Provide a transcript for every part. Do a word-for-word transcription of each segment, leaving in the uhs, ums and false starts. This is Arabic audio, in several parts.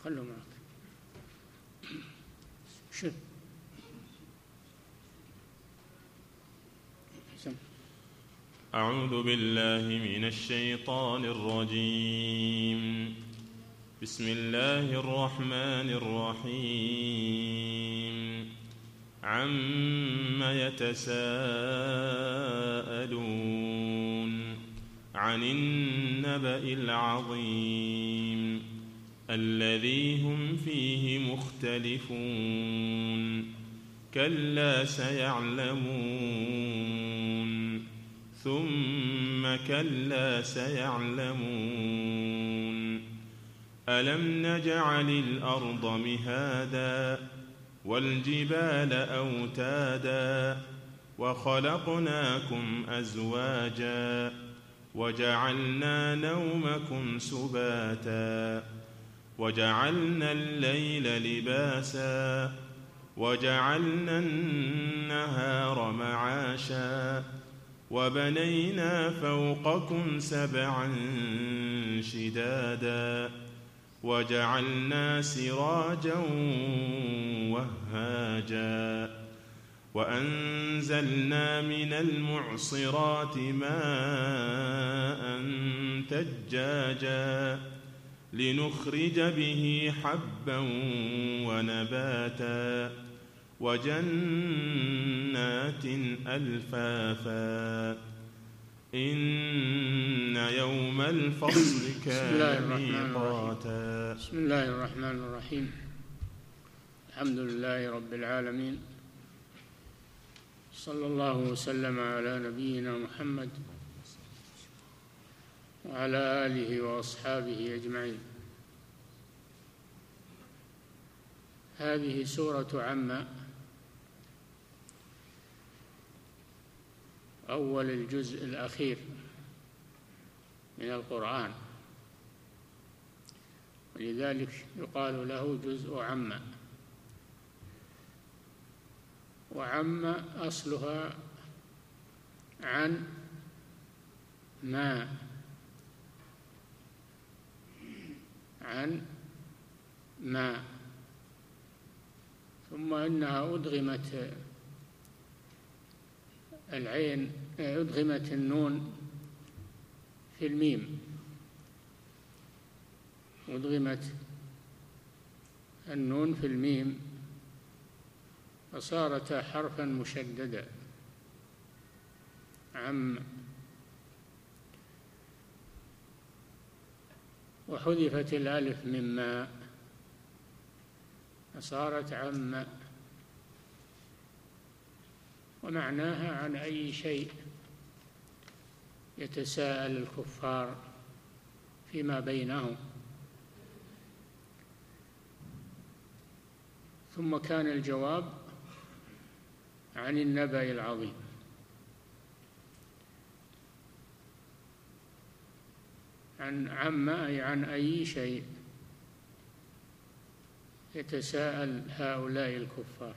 خلوا معك. شوف أعوذ بالله من الشيطان الرجيم. بسم الله الرحمن الرحيم. عم يتساءلون عن النبأ العظيم الذي هم فيه مختلفون كلا سيعلمون ثم كلا سيعلمون ألم نجعل الأرض مهادا والجبال أوتادا وخلقناكم أزواجا وجعلنا نومكم سباتا وجعلنا الليل لباسا وجعلنا النهار معاشا وبنينا فوقكم سبعا شدادا وجعلنا سراجا وهاجا وأنزلنا من المعصرات ماء ثجاجا لنخرج به حبا ونباتا وجنات ألفافا إن يوم الفصل كان ميقاتا. بسم الله الرحمن الرحيم. الحمد لله رب العالمين، صلى الله وسلم على نبينا محمد وعلى آله وأصحابه أجمعين. هذه سورة عم، أول الجزء الأخير من القرآن، ولذلك يقال له جزء عم. وعم أصلها عن ما عن ما ثم إنها أدغمت العين أدغمت النون في الميم، أدغمت النون في الميم فصارتا حرفا مشددا عم، وحذفت الألف مما فصارت عم، ومعناها عن أي شيء يتساءل الكفار فيما بينهم. ثم كان الجواب عن النبأ العظيم. عن عم أي عن أي شيء يتساءل هؤلاء الكفار،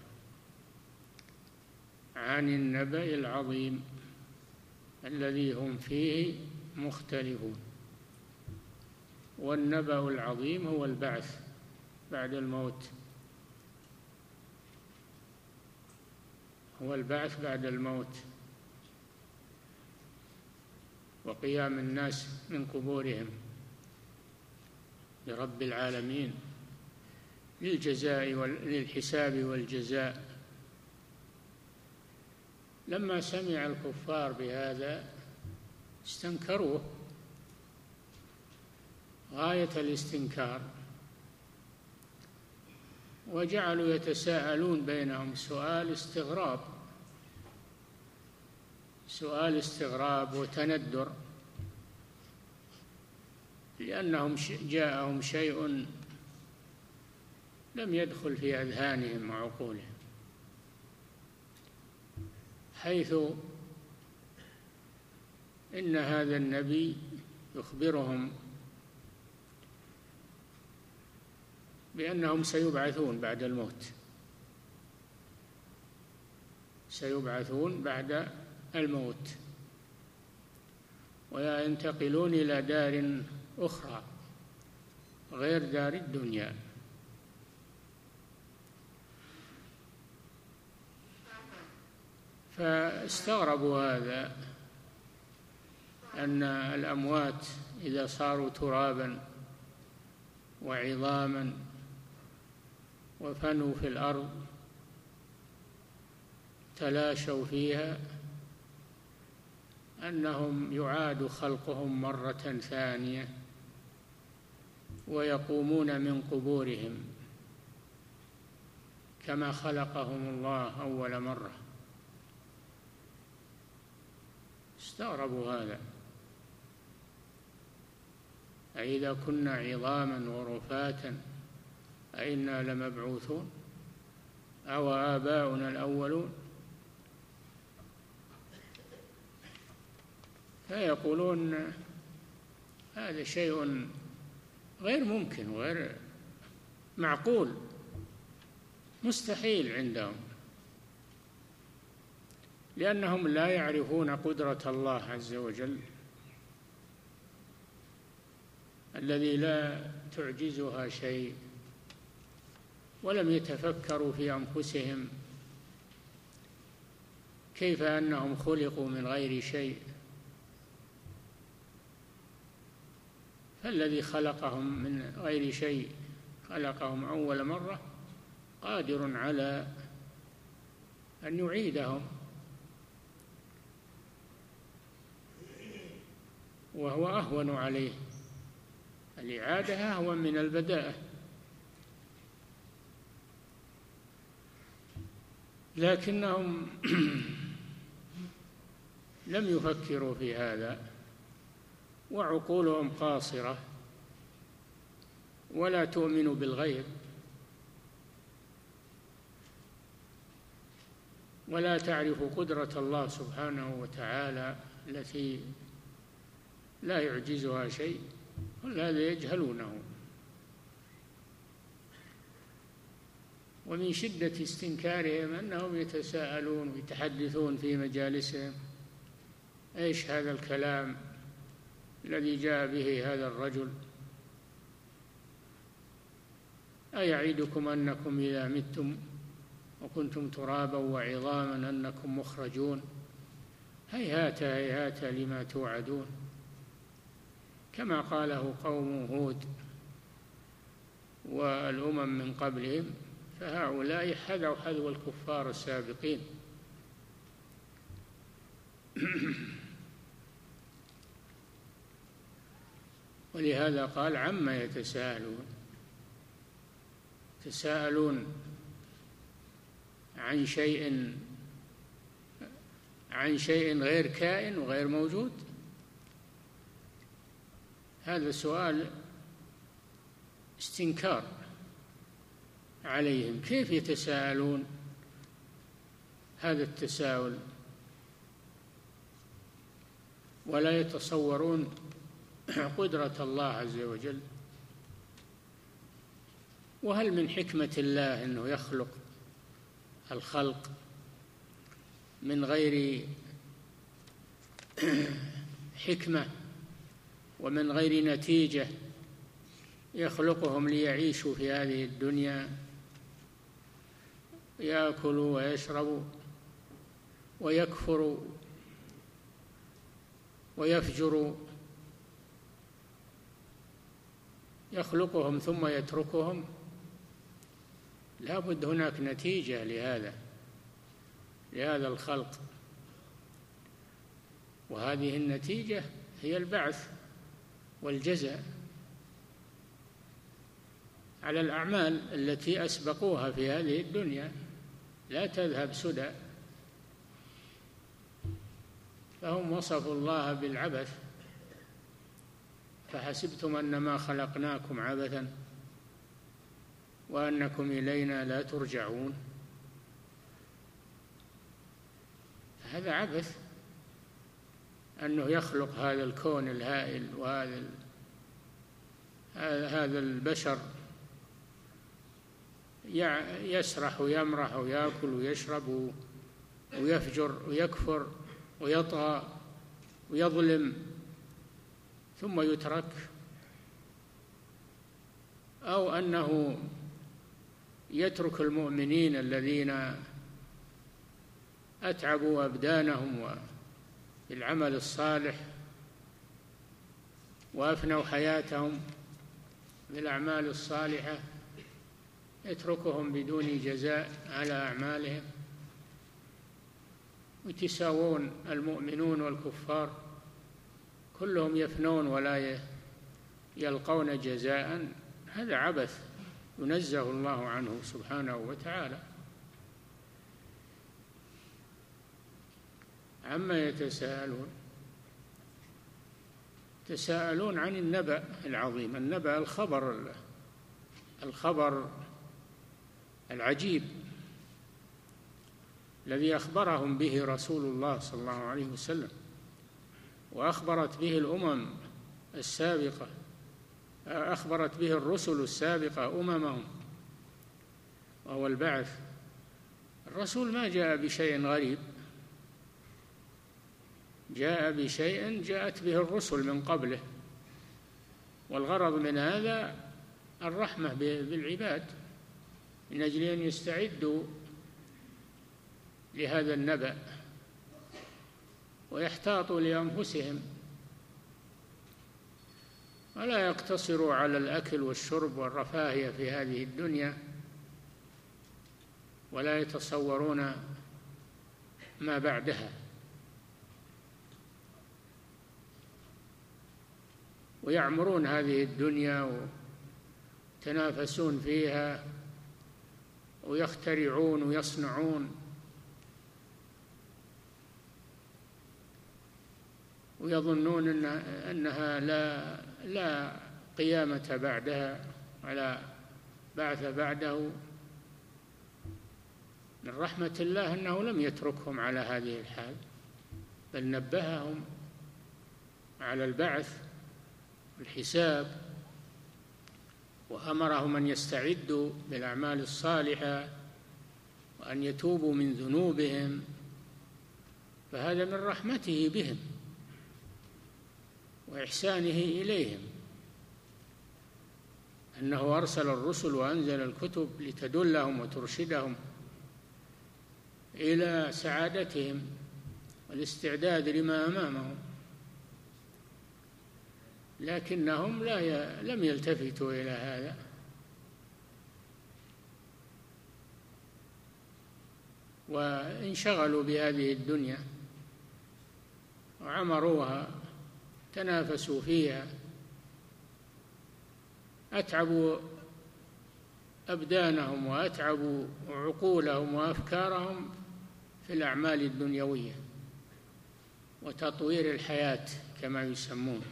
عن النبأ العظيم الذي هم فيه مختلفون. والنبأ العظيم هو البعث بعد الموت، هو البعث بعد الموت وقيام الناس من قبورهم لرب العالمين للجزاء للحساب والجزاء. لما سمع الكفار بهذا استنكروه غاية الاستنكار، وجعلوا يتساءلون بينهم سؤال استغراب سؤال استغراب وتندر، لأنهم جاءهم شيء لم يدخل في أذهانهم وعقولهم، حيث إن هذا النبي يخبرهم بأنهم سيبعثون بعد الموت، سيبعثون بعد الموت وينتقلون إلى دار أخرى غير دار الدنيا، فاستغربوا هذا، أن الأموات إذا صاروا ترابا وعظاما وفنوا في الأرض تلاشوا فيها أنهم يعاد خلقهم مرة ثانية ويقومون من قبورهم كما خلقهم الله أول مرة. استغربوا هذا، أإذا كنا عظاما ورفاتا أإنا لمبعوثون أو آباؤنا الأولون؟ فيقولون هذا شيء غير ممكن وغير معقول، مستحيل عندهم، لأنهم لا يعرفون قدرة الله عز وجل الذي لا تعجزها شيء، ولم يتفكروا في أنفسهم كيف أنهم خلقوا من غير شيء، فالذي خلقهم من غير شيء خلقهم أول مرة قادر على أن يعيدهم، وهو أهون عليه، الإعادة أهون من البداءة. لكنهم لم يفكروا في هذا، وعقولهم قاصرة ولا تؤمن بالغيب ولا تعرف قدرة الله سبحانه وتعالى التي لا يعجزها شيء، كل هذا يجهلونه. ومن شدة استنكارهم أنهم يتساءلون ويتحدثون في مجالسهم: إيش هذا الكلام الذي جاء به هذا الرجل؟ أيعدكم أنكم إذا متم وكنتم ترابا وعظاما أنكم مخرجون؟ هيهات هيهات لما توعدون، كما قاله قوم هود والأمم من قبلهم، فهؤلاء حذوا حذو الكفار السابقين. ولهذا قال: عما يتساءلون، يتساءلون عن شيء عن شيء غير كائن وغير موجود. هذا سؤال استنكار عليهم، كيف يتساءلون هذا التساؤل ولا يتصورون قدرة الله عز وجل؟ وهل من حكمة الله أنه يخلق الخلق من غير حكمة ومن غير نتيجة، يخلقهم ليعيشوا في هذه الدنيا، يأكلوا ويشربوا ويكفروا ويفجروا، يخلقهم ثم يتركهم؟ لا بد هناك نتيجة لهذا لهذا الخلق، وهذه النتيجة هي البعث والجزاء على الأعمال التي أسبقوها في هذه الدنيا، لا تذهب سدى. فهم وصفوا الله بالعبث: فحسبتم أنما خلقناكم عبثا وأنكم إلينا لا ترجعون. هذا عبث أنه يخلق هذا الكون الهائل وهذا هذا البشر يسرح ويمرح ويأكل ويشرب ويفجر ويكفر ويطغى ويظلم ثم يترك، أو أنه يترك المؤمنين الذين أتعبوا أبدانهم بالعمل الصالح وأفنوا حياتهم بالأعمال الصالحة، يتركهم بدون جزاء على أعمالهم، ويتساوون المؤمنون والكفار، كلهم يفنون ولا يلقون جزاء. هذا عبث ينزه الله عنه سبحانه وتعالى. عما يتساءلون؟ يتساءلون عن النبأ العظيم. النبأ الخبر الخبر العجيب الذي أخبرهم به رسول الله صلى الله عليه وسلم، وأخبرت به الأمم السابقة، أخبرت به الرسل السابقة أممهم، وهو البعث. الرسول ما جاء بشيء غريب، جاء بشيء جاءت به الرسل من قبله، والغرض من هذا الرحمة بالعباد من أجل أن يستعدوا لهذا النبأ ويحتاطوا لأنفسهم، ولا يقتصروا على الأكل والشرب والرفاهية في هذه الدنيا، ولا يتصورون ما بعدها. ويعمرون هذه الدنيا ويتنافسون فيها ويخترعون ويصنعون، ويظنون إن أنها لا لا قيامة بعدها ولا بعث بعده. من رحمة الله أنه لم يتركهم على هذه الحال، بل نبههم على البعث والحساب، وأمرهم أن يستعدوا بالأعمال الصالحة وأن يتوبوا من ذنوبهم. فهذا من رحمته بهم وإحسانه إليهم، أنه أرسل الرسل وأنزل الكتب لتدلهم وترشدهم إلى سعادتهم والاستعداد لما أمامهم، لكنهم لا ي... لم يلتفتوا إلى هذا، وانشغلوا بهذه الدنيا وعمروها، تنافسوا فيها، أتعبوا أبدانهم وأتعبوا عقولهم وأفكارهم في الأعمال الدنيوية وتطوير الحياة كما يسمون،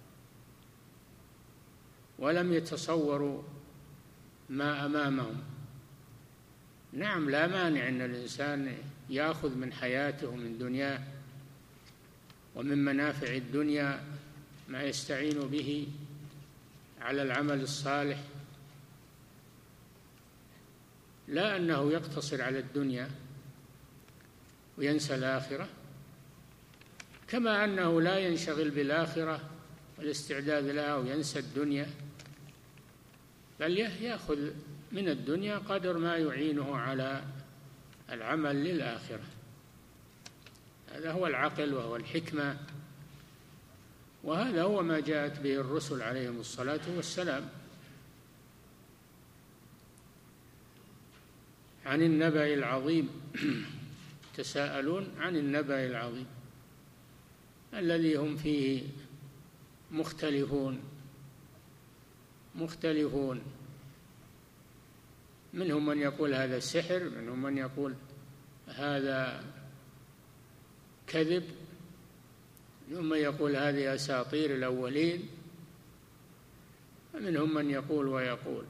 ولم يتصوروا ما أمامهم. نعم، لا مانع أن الإنسان يأخذ من حياته ومن دنياه ومن منافع الدنيا ما يستعين به على العمل الصالح، لا أنه يقتصر على الدنيا وينسى الآخرة، كما أنه لا ينشغل بالآخرة والاستعداد لها وينسى الدنيا، بل يأخذ من الدنيا قدر ما يعينه على العمل للآخرة. هذا هو العقل وهو الحكمة، وهذا هو ما جاءت به الرسل عليهم الصلاة والسلام. عن النبأ العظيم تساءلون عن النبأ العظيم الذي هم فيه مختلفون مختلفون منهم من يقول هذا سحر، منهم من يقول هذا كذب، منهم من يقول هذه أساطير الأولين، ومنهم من يقول ويقول.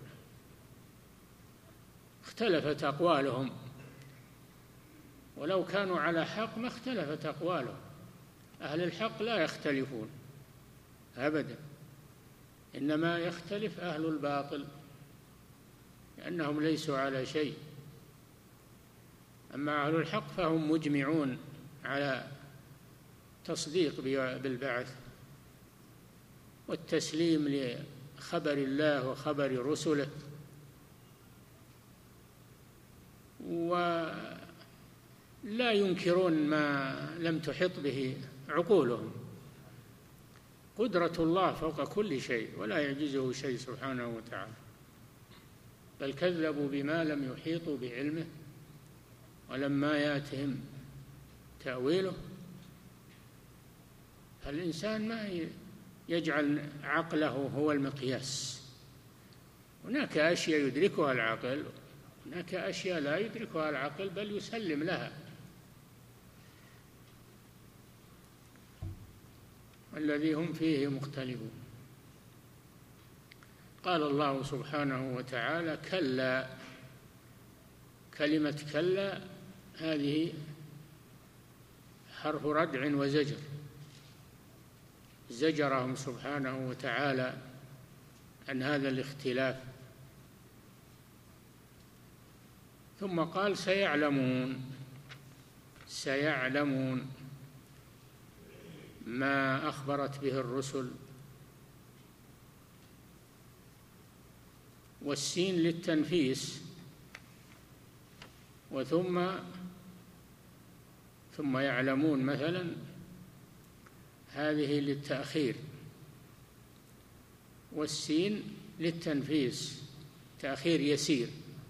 اختلفت أقوالهم، ولو كانوا على حق ما اختلفت أقوالهم. أهل الحق لا يختلفون أبدا، إنما يختلف أهل الباطل لأنهم ليسوا على شيء. أما أهل الحق فهم مجمعون على تصديق بالبعث والتسليم لخبر الله وخبر رسله، لا ينكرون ما لم تحط به عقولهم. قدرة الله فوق كل شيء ولا يعجزه شيء سبحانه وتعالى، بل كذبوا بما لم يحيطوا بعلمه ولما ياتهم تأويله. فالإنسان ما يجعل عقله هو المقياس، هناك أشياء يدركها العقل، هناك أشياء لا يدركها العقل بل يسلم لها. الذي هم فيه مختلفون. قال الله سبحانه وتعالى: كلا. كلمة كلا هذه حرف ردع وزجر، زجرهم سبحانه وتعالى عن هذا الاختلاف. ثم قال: سيعلمون. سيعلمون ما أخبرت به الرسل، والسين للتنفيس، وثم ثم يعلمون مثلا هذه للتأخير، والسين للتنفيس، تأخير يسير،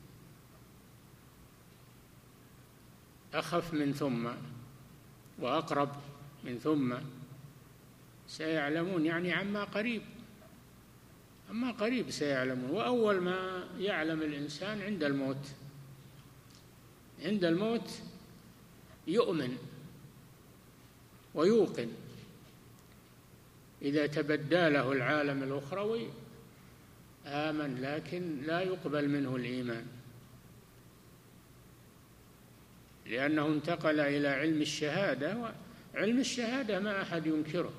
أخف من ثم وأقرب من ثم. سيعلمون يعني عما قريب، عما قريب سيعلمون. وأول ما يعلم الإنسان عند الموت، عند الموت يؤمن ويوقن. إذا تبدى له العالم الأخروي آمن، لكن لا يقبل منه الإيمان، لأنه انتقل إلى علم الشهادة، وعلم الشهادة ما أحد ينكره،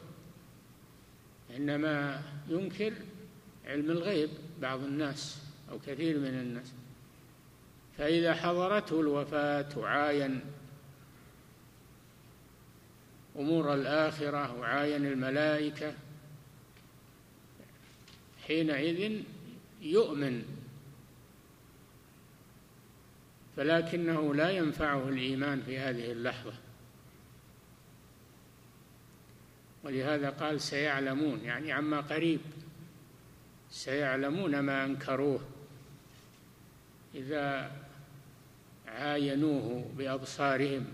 إنما ينكر علم الغيب بعض الناس أو كثير من الناس. فإذا حضرته الوفاة وعاين أمور الآخرة وعاين الملائكة، حينئذ يؤمن، فلكنه لا ينفعه الإيمان في هذه اللحظة. ولهذا قال سيعلمون، يعني عما قريب، سيعلمون ما أنكروه إذا عاينوه بأبصارهم.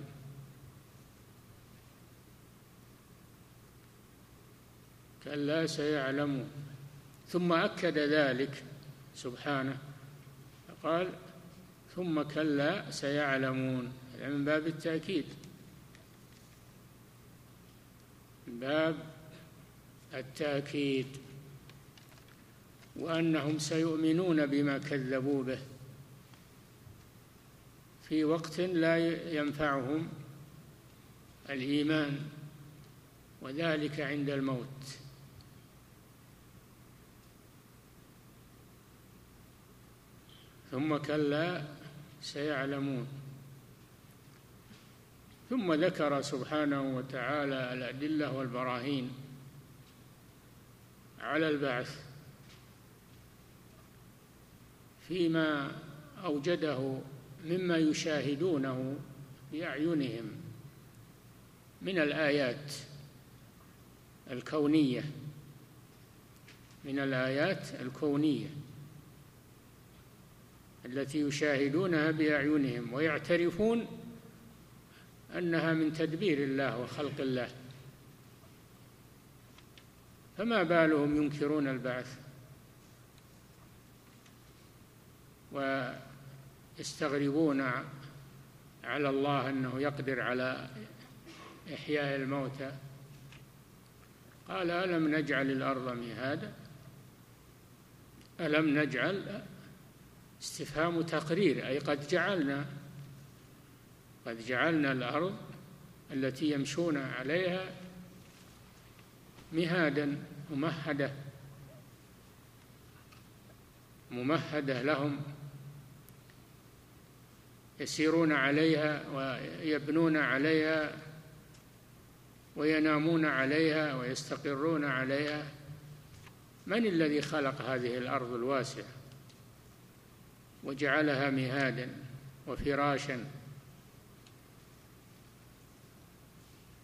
كلا سيعلمون. ثم أكد ذلك سبحانه فقال: ثم كلا سيعلمون، من باب التأكيد، من باب التأكيد، وأنهم سيؤمنون بما كذبوا به في وقت لا ينفعهم الإيمان، وذلك عند الموت. ثم كلا سيعلمون. ثم ذكر سبحانه وتعالى الأدلة والبراهين على البعث فيما أوجده مما يشاهدونه بأعينهم من الآيات الكونية، من الآيات الكونية التي يشاهدونها بأعينهم ويعترفون أنها من تدبير الله وخلق الله، فما بالهم ينكرون البعث ويستغربون على الله أنه يقدر على إحياء الموتى. قال: ألم نجعل الأرض مهادا؟ ألم نجعل، استفهام تقرير، أي قد جعلنا قد جعلنا الأرض التي يمشون عليها مهادا، ممهدة ممهدة لهم، يسيرون عليها ويبنون عليها وينامون عليها ويستقرون عليها. من الذي خلق هذه الأرض الواسعة وجعلها مهادا وفراشا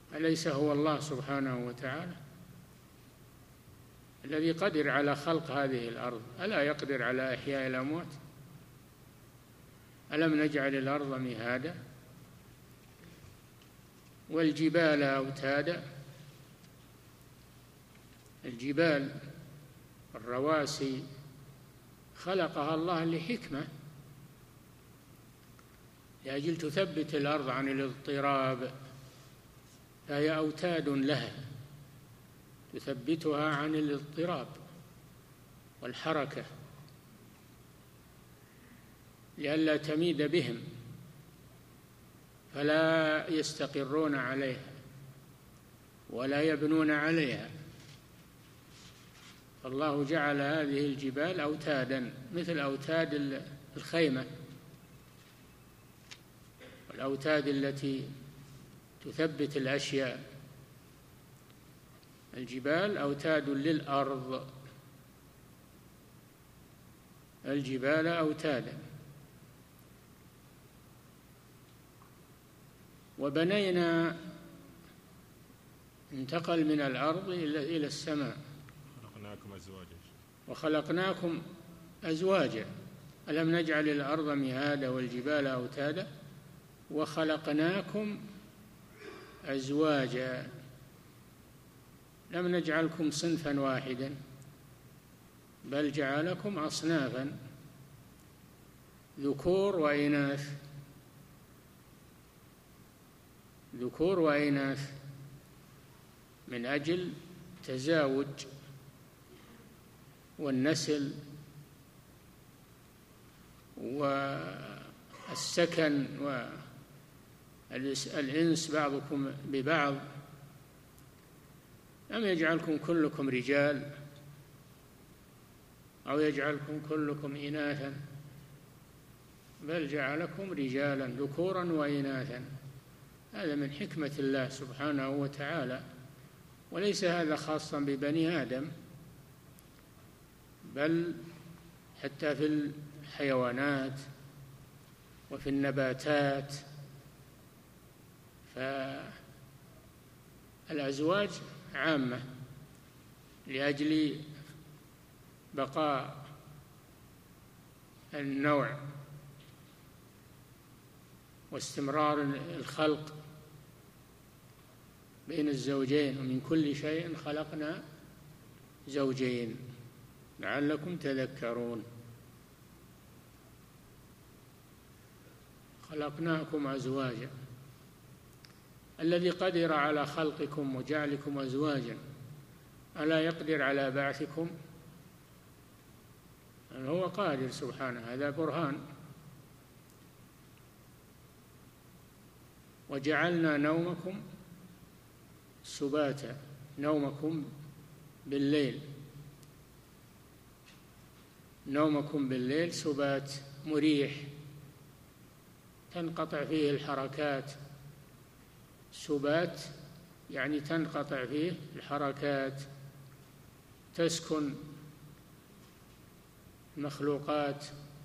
أليس هو الله سبحانه وتعالى الذي قدر على خلق هذه الأرض؟ ألا يقدر على إحياء الأموات؟ ألم نجعل الأرض مهادا والجبال أوتادا؟ الجبال الرواسي خلقها الله لحكمة، لأجل تثبت الأرض عن الاضطراب، فهي أوتاد لها تثبتها عن الاضطراب والحركة لئلا تميد بهم فلا يستقرون عليها ولا يبنون عليها. فالله جعل هذه الجبال أوتادا مثل أوتاد الخيمة والأوتاد التي تثبت الأشياء. الجبال أوتاد للأرض، الجبال أوتادا. وبنينا، انتقل من الأرض إلى السماء. خلقناكم أزواجا وخلقناكم أزواجا. ألم نجعل الأرض مهادا والجبال أوتادا وخلقناكم أزواجا. لم نجعلكم صنفا واحدا بل جعلكم أصنافا ذكور وإناث، ذكور وإناث من أجل تزاوج والنسل والسكن والإنس بعضكم ببعض. لم يجعلكم كلكم رجال أو يجعلكم كلكم إناثا بل جعلكم رجالا ذكورا وإناثا. هذا من حكمة الله سبحانه وتعالى، وليس هذا خاصا ببني آدم بل حتى في الحيوانات وفي النباتات. فالأزواج عامة لأجل بقاء النوع واستمرار الخلق بين الزوجين. ومن كل شيء خلقنا زوجين لعلكم تذكرون. خلقناكم أزواجا. الذي قدر على خلقكم وجعلكم أزواجا ألا يقدر على بعثكم؟ هو قادر سبحانه، هذا برهان. وجعلنا نومكم سباتا، نومكم بالليل، نومكم بالليل سبات مريح تنقطع فيه الحركات. سبات يعني تنقطع فيه الحركات، تسكن المخلوقات.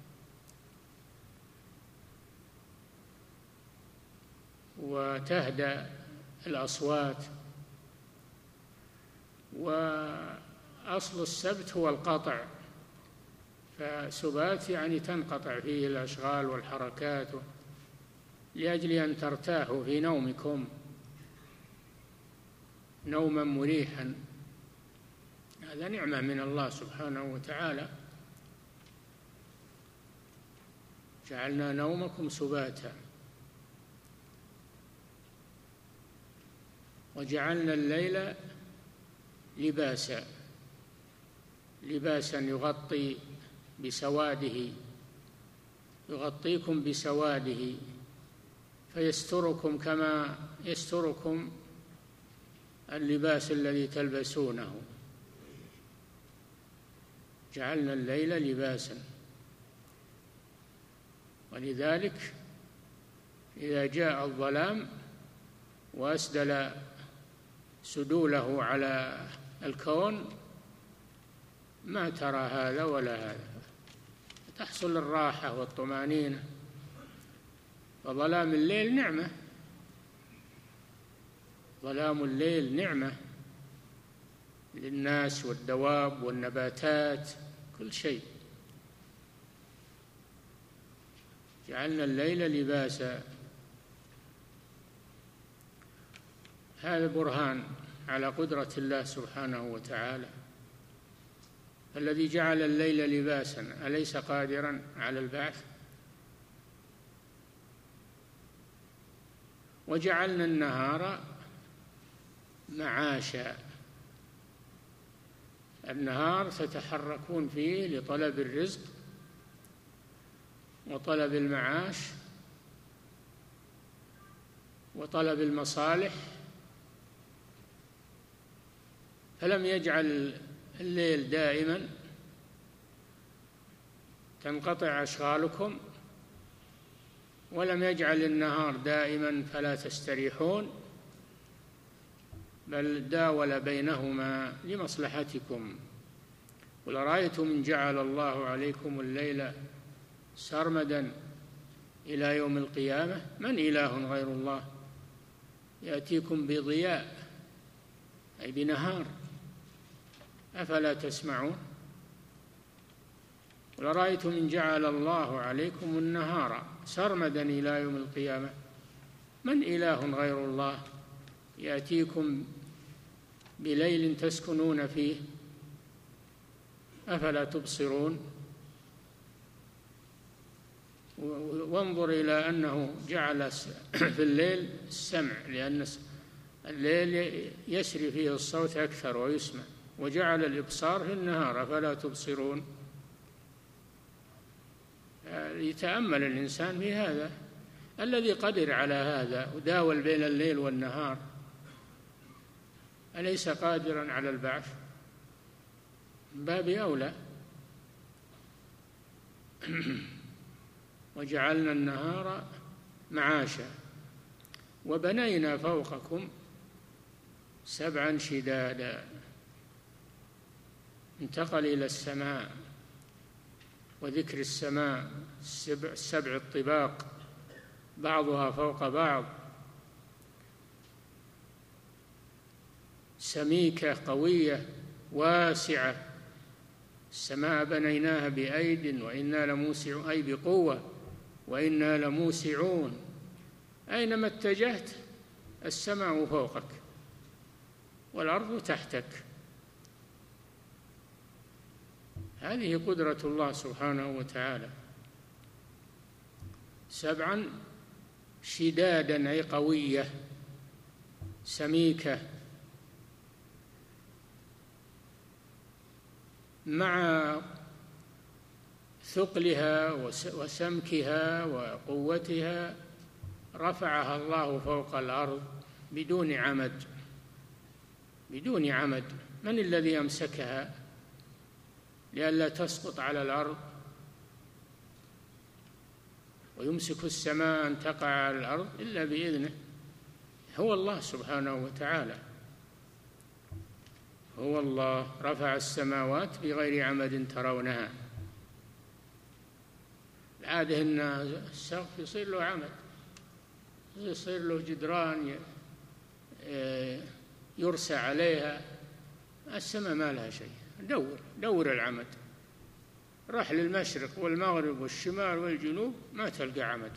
وتهدأ الأصوات. وأصل السبت هو القطع، فسبات يعني تنقطع فيه الأشغال والحركات لأجل أن ترتاحوا في نومكم نوما مريحا. هذا نعمة من الله سبحانه وتعالى. جعلنا نومكم سباتا وجعلنا الليل لباسا، لباسا يغطي بسواده، يغطيكم بسواده فيستركم كما يستركم اللباس الذي تلبسونه. جعلنا الليل لباسا. ولذلك إذا جاء الظلام وأسدل سدوله على الكون ما ترى هذا ولا هذا، تحصل الراحة والطمأنينة. وظلام الليل نعمة، ظلام الليل نعمة للناس والدواب والنباتات، كل شيء. جعلنا الليل لباسا. هذا برهان على قدرة الله سبحانه وتعالى. الذي جعل الليل لباسا أليس قادرا على البعث؟ وجعلنا النهار معاشا. النهار تتحركون فيه لطلب الرزق وطلب المعاش وطلب المصالح، فلم يجعل الليل دائما تنقطع أشغالكم، ولم يجعل النهار دائما فلا تستريحون، بل داول بينهما لمصلحتكم. قل أرأيتم إن جعل الله عليكم الليل سرمدا إلى يوم القيامة من إله غير الله يأتيكم بضياء، أي بنهار، أفلا تسمعون؟ قل أرأيتم إن جعل الله عليكم النهار سرمدا إلى يوم القيامة من إله غير الله يأتيكم بليل تسكنون فيه أفلا تبصرون؟ وانظر إلى أنه جعل في الليل السمع، لأن الليل يسري فيه الصوت أكثر ويسمع، وجعل الإبصار في النهار أفلا تبصرون؟ يتأمل الإنسان في هذا. الذي قدر على هذا وداول بين الليل والنهار أليس قادرا على البعث؟ من باب أولى. وجعلنا النهار معاشا وبنينا فوقكم سبعا شدادا. انتقل إلى السماء، وذكر السماء السبع, السبع الطباق بعضها فوق بعض، سميكة قوية واسعة. السماء بنيناها بأيد وإنا لموسعون، أي بقوة، وإنا لموسعون. أينما اتجهت السماء فوقك والأرض تحتك. هذه قدرة الله سبحانه وتعالى. سبعا شدادا أي قوية سميكة، مع ثقلها وسمكها وقوتها رفعها الله فوق الأرض بدون عمد. بدون عمد. من الذي أمسكها لئلا تسقط على الأرض؟ ويمسك السماء أن تقع على الأرض إلا بإذنه. هو الله سبحانه وتعالى. هو الله رفع السماوات بغير عمد ترونها. العادة أن السقف يصير له عمد، يصير له جدران يرسى عليها. السماء ما لها شيء. دور دور العمد، راح للمشرق والمغرب والشمال والجنوب ما تلقى عمد.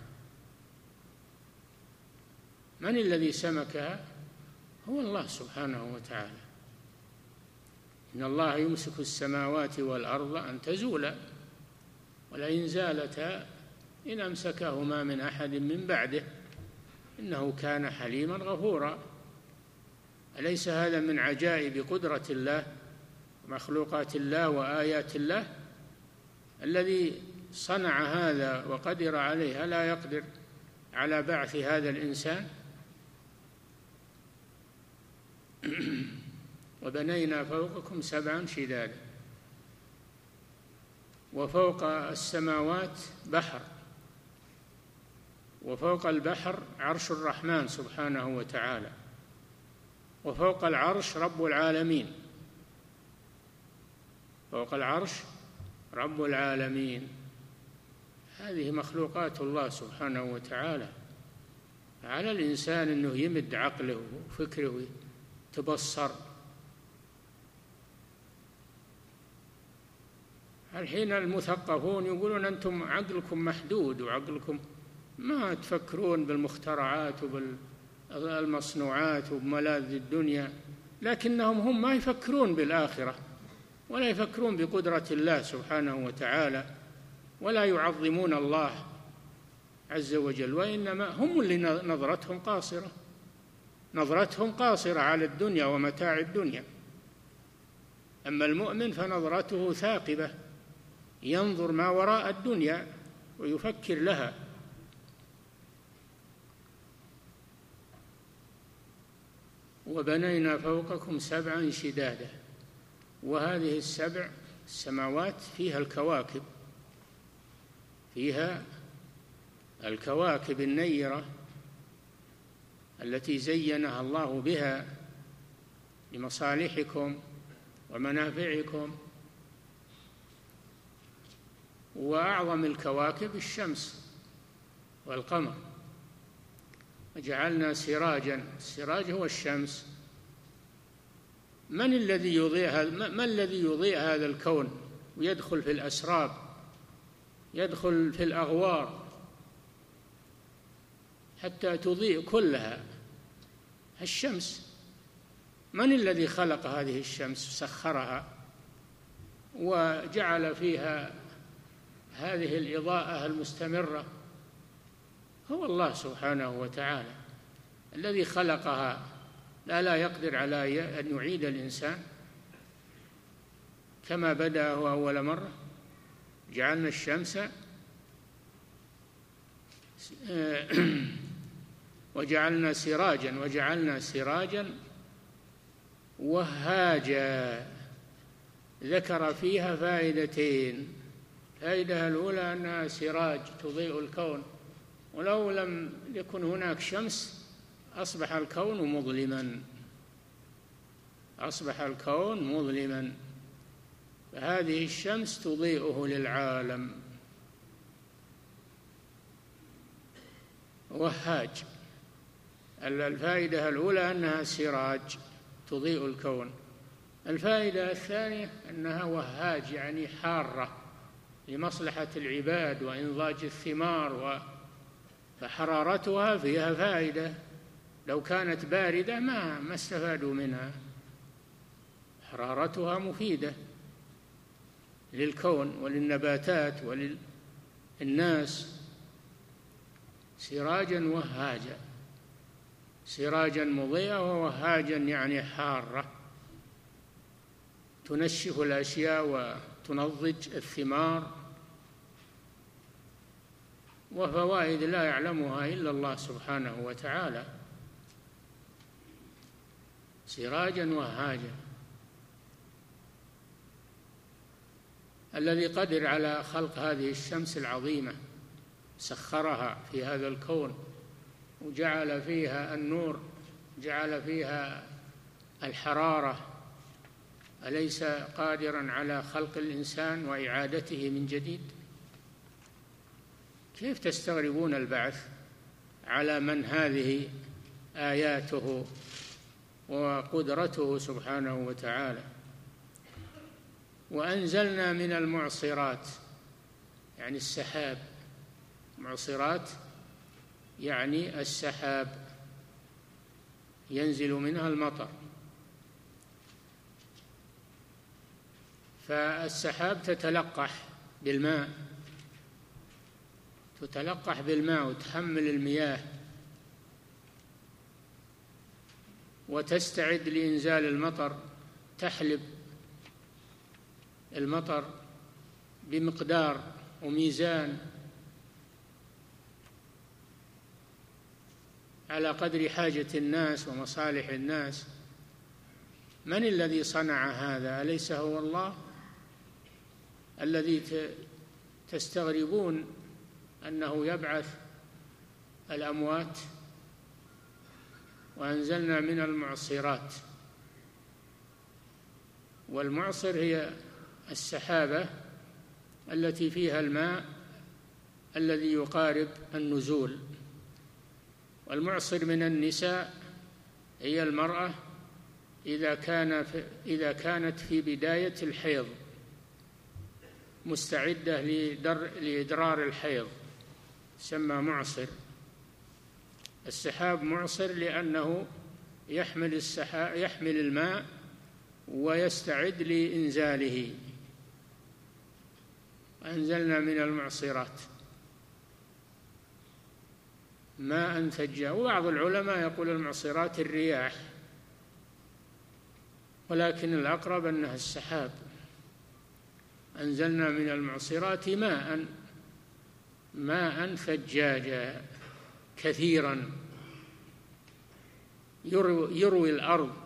من الذي سمكها؟ هو الله سبحانه وتعالى. إن الله يمسك السماوات والأرض أن تزولا ولئن زالتا إن أمسكهما من أحد من بعده إنه كان حليما غفورا. أليس هذا من عجائب قدرة الله ومخلوقات الله وآيات الله؟ الذي صنع هذا وقدر عليه ألا يقدر على بعث هذا الإنسان؟ وبنينا فوقكم سبعا شدادا. وفوق السماوات بحر، وفوق البحر عرش الرحمن سبحانه وتعالى، وفوق العرش رب العالمين. فوق العرش رب العالمين. هذه مخلوقات الله سبحانه وتعالى. على الإنسان أنه يمد عقله وفكره ويتبصر. الحين المثقفون يقولون أنتم عقلكم محدود وعقلكم ما تفكرون بالمخترعات وبالمصنوعات وبملاذ الدنيا، لكنهم هم ما يفكرون بالآخرة ولا يفكرون بقدرة الله سبحانه وتعالى ولا يعظمون الله عز وجل، وإنما هم اللي نظرتهم قاصرة، نظرتهم قاصرة على الدنيا ومتاع الدنيا. أما المؤمن فنظرته ثاقبة، ينظر ما وراء الدنيا ويفكر لها. وبنينا فوقكم سبعا شدادا، وهذه السبع السماوات فيها الكواكب، فيها الكواكب النيرة التي زينها الله بها لمصالحكم ومنافعكم. وأعظم الكواكب الشمس والقمر. وجعلنا سراجا، السراج هو الشمس. من الذي يضيء هذا؟ ما الذي يضيء هذا الكون ويدخل في الأسراب، يدخل في الأغوار حتى تضيء كلها؟ الشمس. من الذي خلق هذه الشمس وسخرها وجعل فيها هذه الإضاءة المستمرة؟ هو الله سبحانه وتعالى الذي خلقها. لا لا يقدر على أن يعيد الإنسان كما بدأه أول مرة. جعلنا الشمس وجعلنا سراجا وجعلنا سراجا وهاجا. ذكر فيها فائدتين. الفائدة الأولى أنها سراج تضيء الكون، ولو لم يكن هناك شمس أصبح الكون مظلما، أصبح الكون مظلما، فهذه الشمس تضيئه للعالم. وهاج. الفائدة الأولى أنها سراج تضيء الكون. الفائدة الثانية أنها وهاج، يعني حارة لمصلحة العباد وإنضاج الثمار و فحرارتها فيها فائدة. لو كانت باردة ما ما استفادوا منها. حرارتها مفيدة للكون وللنباتات وللناس. سراجا وهاجا، سراجا مضيئا ووهاجا يعني حارة تنشف الأشياء وتنضج الثمار، وفوائد لا يعلمها إلا الله سبحانه وتعالى. سراجا وهاجا. الذي قدر على خلق هذه الشمس العظيمة سخرها في هذا الكون وجعل فيها النور، جعل فيها الحرارة، أليس قادرا على خلق الإنسان وإعادته من جديد؟ كيف تستغربون البعث على من هذه آياته وقدرته سبحانه وتعالى؟ وأنزلنا من المعصرات يعني السحاب، معصرات يعني السحاب ينزل منها المطر. فالسحاب تتلقح بالماء، تتلقح بالماء وتحمل المياه وتستعد لإنزال المطر، تحلب المطر بمقدار وميزان على قدر حاجة الناس ومصالح الناس. من الذي صنع هذا؟ أليس هو الله الذي تستغربون أنه يبعث الأموات؟ وأنزلنا من المعصرات، والمعصر هي السحابة التي فيها الماء الذي يقارب النزول، والمعصر من النساء هي المرأة إذا كان إذا كانت في بداية الحيض مستعدة لإدرار الحيض يسمى معصر. السحاب معصر لأنه يحمل السحاب يحمل الماء ويستعد لإنزاله. أنزلنا من المعصرات ماء ثجاجا. وبعض العلماء يقول المعصرات الرياح، ولكن الأقرب أنها السحاب. أنزلنا من المعصرات ماء ماء ثجاجا كثيرا يروي, يروي الأرض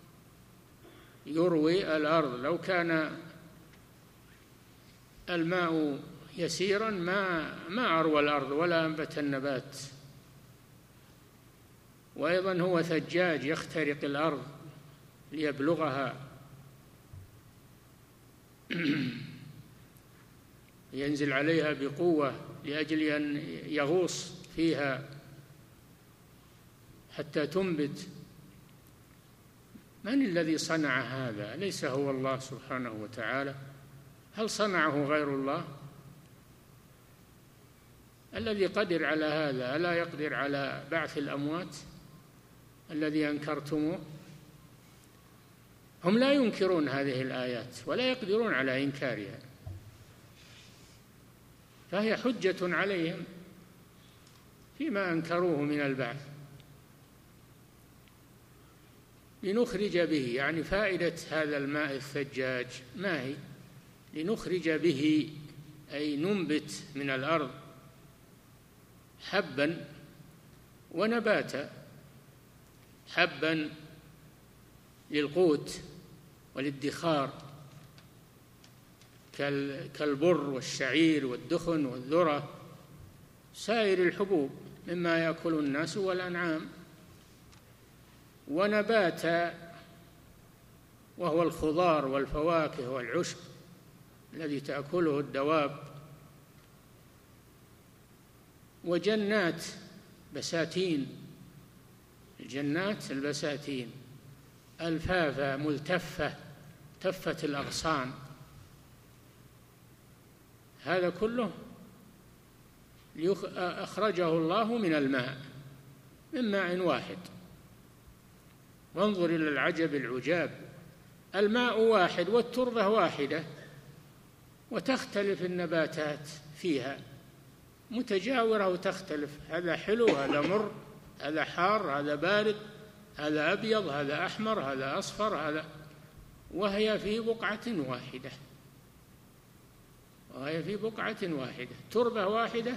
يروي الأرض. لو كان الماء يسيرا ما ما أروى الأرض ولا أنبت النبات. وأيضا هو ثجاج يخترق الأرض ليبلغها، ينزل عليها بقوة لأجل أن يغوص فيها حتى تنبت. من الذي صنع هذا؟ ليس هو الله سبحانه وتعالى؟ هل صنعه غير الله؟ الذي قدر على هذا ألا يقدر على بعث الأموات الذي أنكرتموه؟ هم لا ينكرون هذه الآيات ولا يقدرون على إنكارها، فهي حجة عليهم فيما أنكروه من البعث. لنخرج به، يعني فائدة هذا الماء الثجاج ما هي؟ لنخرج به أي ننبت من الأرض حبا ونباتا. حبا للقوت والادخار كالبر والشعير والدخن والذرة، سائر الحبوب مما يأكل الناس والأنعام. ونباتا وهو الخضار والفواكه والعشب الذي تأكله الدواب. وجنات بساتين، الجنات البساتين ألفافا ملتفة تفة الأغصان. هذا كله أخرجه الله من الماء من ماء واحد. وانظر إلى العجب العجاب، الماء واحد والتربة واحدة وتختلف النباتات فيها متجاورة وتختلف، هذا حلو هذا مر، هذا حار هذا بارد، هذا أبيض هذا أحمر هذا أصفر هذا، وهي في بقعة واحدة وهي في بقعة واحدة تربة واحدة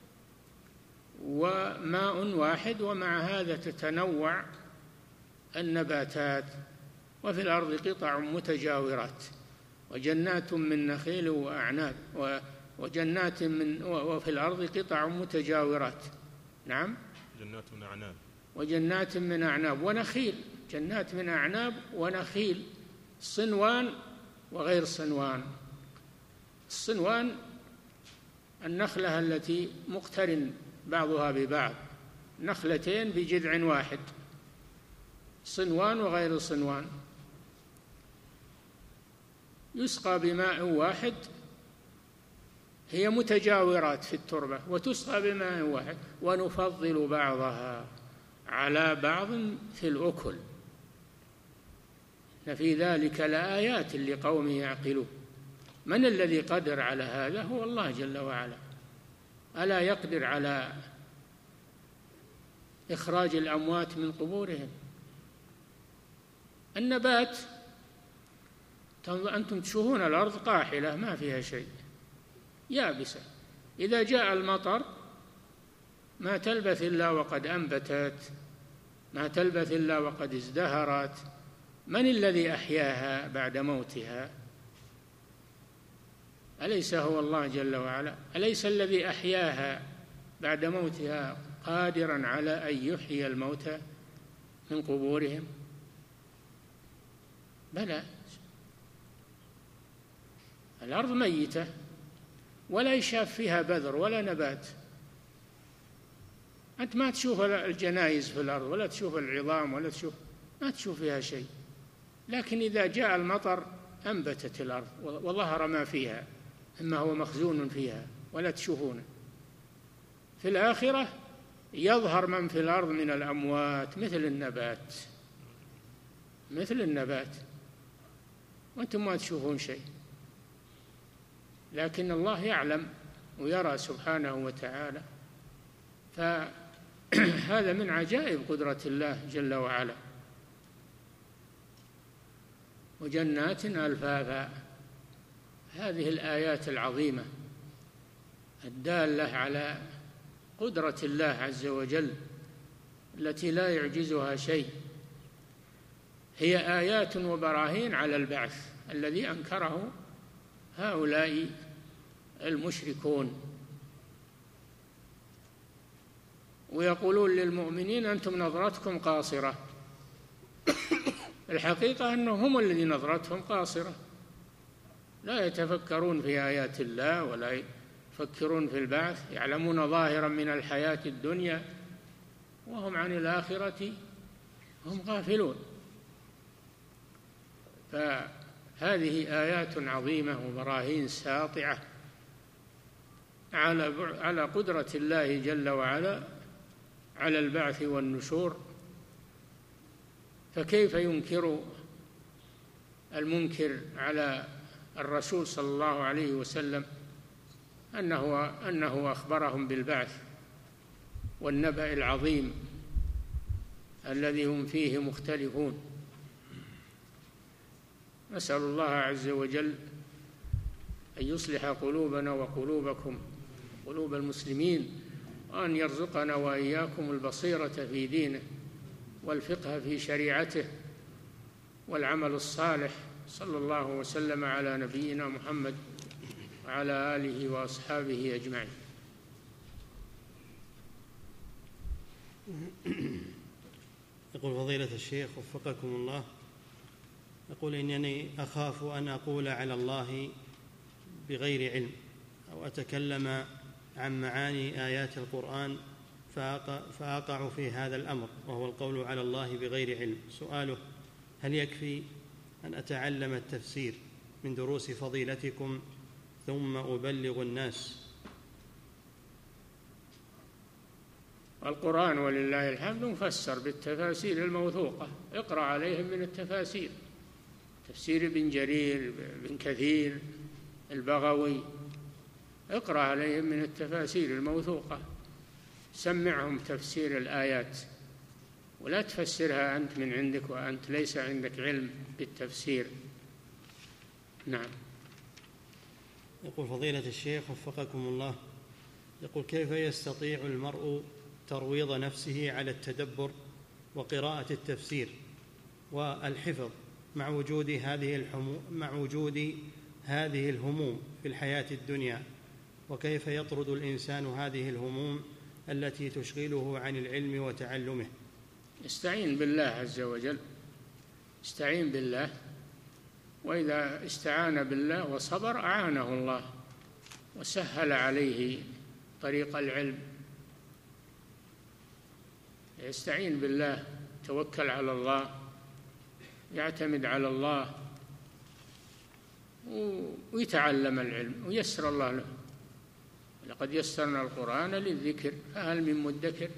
وماء واحد. ومع هذا تتنوع النباتات. وفي الأرض قطع متجاورات وجنات من نخيل وأعناب وجنات من وفي الأرض قطع متجاورات. نعم، جنات من أعناب وجنات من أعناب ونخيل، جنات من أعناب ونخيل صنوان وغير صنوان. الصنوان النخلة التي مقترن بعضها ببعض، نخلتين بجذع واحد، صنوان وغير صنوان، يسقى بماء واحد، هي متجاورات في التربة وتسقى بماء واحد. ونفضل بعضها على بعض في الأكل إن في ذلك لآيات لقوم يعقلون. من الذي قدر على هذا؟ هو الله جل وعلا. ألا يقدر على إخراج الأموات من قبورهم؟ النبات أنتم تشوفون الأرض قاحلة ما فيها شيء يابسة، إذا جاء المطر ما تلبث إلا وقد أنبتت، ما تلبث إلا وقد ازدهرت. من الذي أحياها بعد موتها؟ أليس هو الله جل وعلا؟ أليس الذي أحياها بعد موتها قادرا على أن يحيي الموتى من قبورهم؟ بلى. الأرض ميتة ولا يشاف فيها بذر ولا نبات، أنت ما تشوف الجنايز في الأرض ولا تشوف العظام ولا تشوف، ما تشوف فيها شيء، لكن إذا جاء المطر أنبتت الأرض وظهر ما فيها مما هو مخزون فيها ولا تشوفونه. في الآخرة يظهر من في الأرض من الأموات مثل النبات، مثل النبات، وأنتم ما تشوفون شيء، لكن الله يعلم ويرى سبحانه وتعالى. فهذا من عجائب قدرة الله جل وعلا. وجنات ألفافا، هذه الآيات العظيمة الدالة على قدرة الله عز وجل التي لا يعجزها شيء، هي آيات وبراهين على البعث الذي أنكره هؤلاء المشركون. ويقولون للمؤمنين أنتم نظرتكم قاصرة، الحقيقة أنهم هم الذي نظرتهم قاصرة، لا يتفكرون في آيات الله ولا يفكرون في البعث، يعلمون ظاهرا من الحياة الدنيا وهم عن الآخرة هم غافلون. فهذه آيات عظيمة وبراهين ساطعة على على قدرة الله جل وعلا على البعث والنشور. فكيف ينكر المنكر على الرسول صلى الله عليه وسلم أنه أنه أخبرهم بالبعث والنبأ العظيم الذي هم فيه مختلفون؟ نسأل الله عز وجل أن يصلح قلوبنا وقلوبكم، قلوب المسلمين، وأن يرزقنا وإياكم البصيرة في دينه والفقه في شريعته والعمل الصالح. صلى الله وسلم على نبينا محمد وعلى آله وأصحابه أجمعين. يقول فضيلة الشيخ وفقكم الله، يقول إنني أخاف أن أقول على الله بغير علم أو أتكلم عن معاني آيات القرآن فأقع في هذا الأمر، وهو القول على الله بغير علم. سؤاله: هل يكفي أن أتعلم التفسير من دروس فضيلتكم ثم أبلغ الناس؟ القرآن ولله الحمد مفسر بالتفاسير الموثوقة، اقرأ عليهم من التفاسير، تفسير ابن جرير، ابن كثير، البغوي، اقرأ عليهم من التفاسير الموثوقة، سمعهم تفسير الآيات، ولا تفسرها أنت من عندك وأنت ليس عندك علم بالتفسير. نعم. يقول فضيلة الشيخ وفقكم الله، يقول: كيف يستطيع المرء ترويض نفسه على التدبر وقراءة التفسير والحفظ مع وجود هذه الحمو مع وجود هذه الهموم في الحياة الدنيا؟ وكيف يطرد الإنسان هذه الهموم التي تشغله عن العلم وتعلمه؟ استعين بالله عز وجل، استعين بالله، وإذا استعان بالله وصبر أعانه الله وسهل عليه طريق العلم. يستعين بالله، توكل على الله، يعتمد على الله، ويتعلم العلم ويسر الله له. لقد يسرنا القرآن للذكر فهل من مدكر؟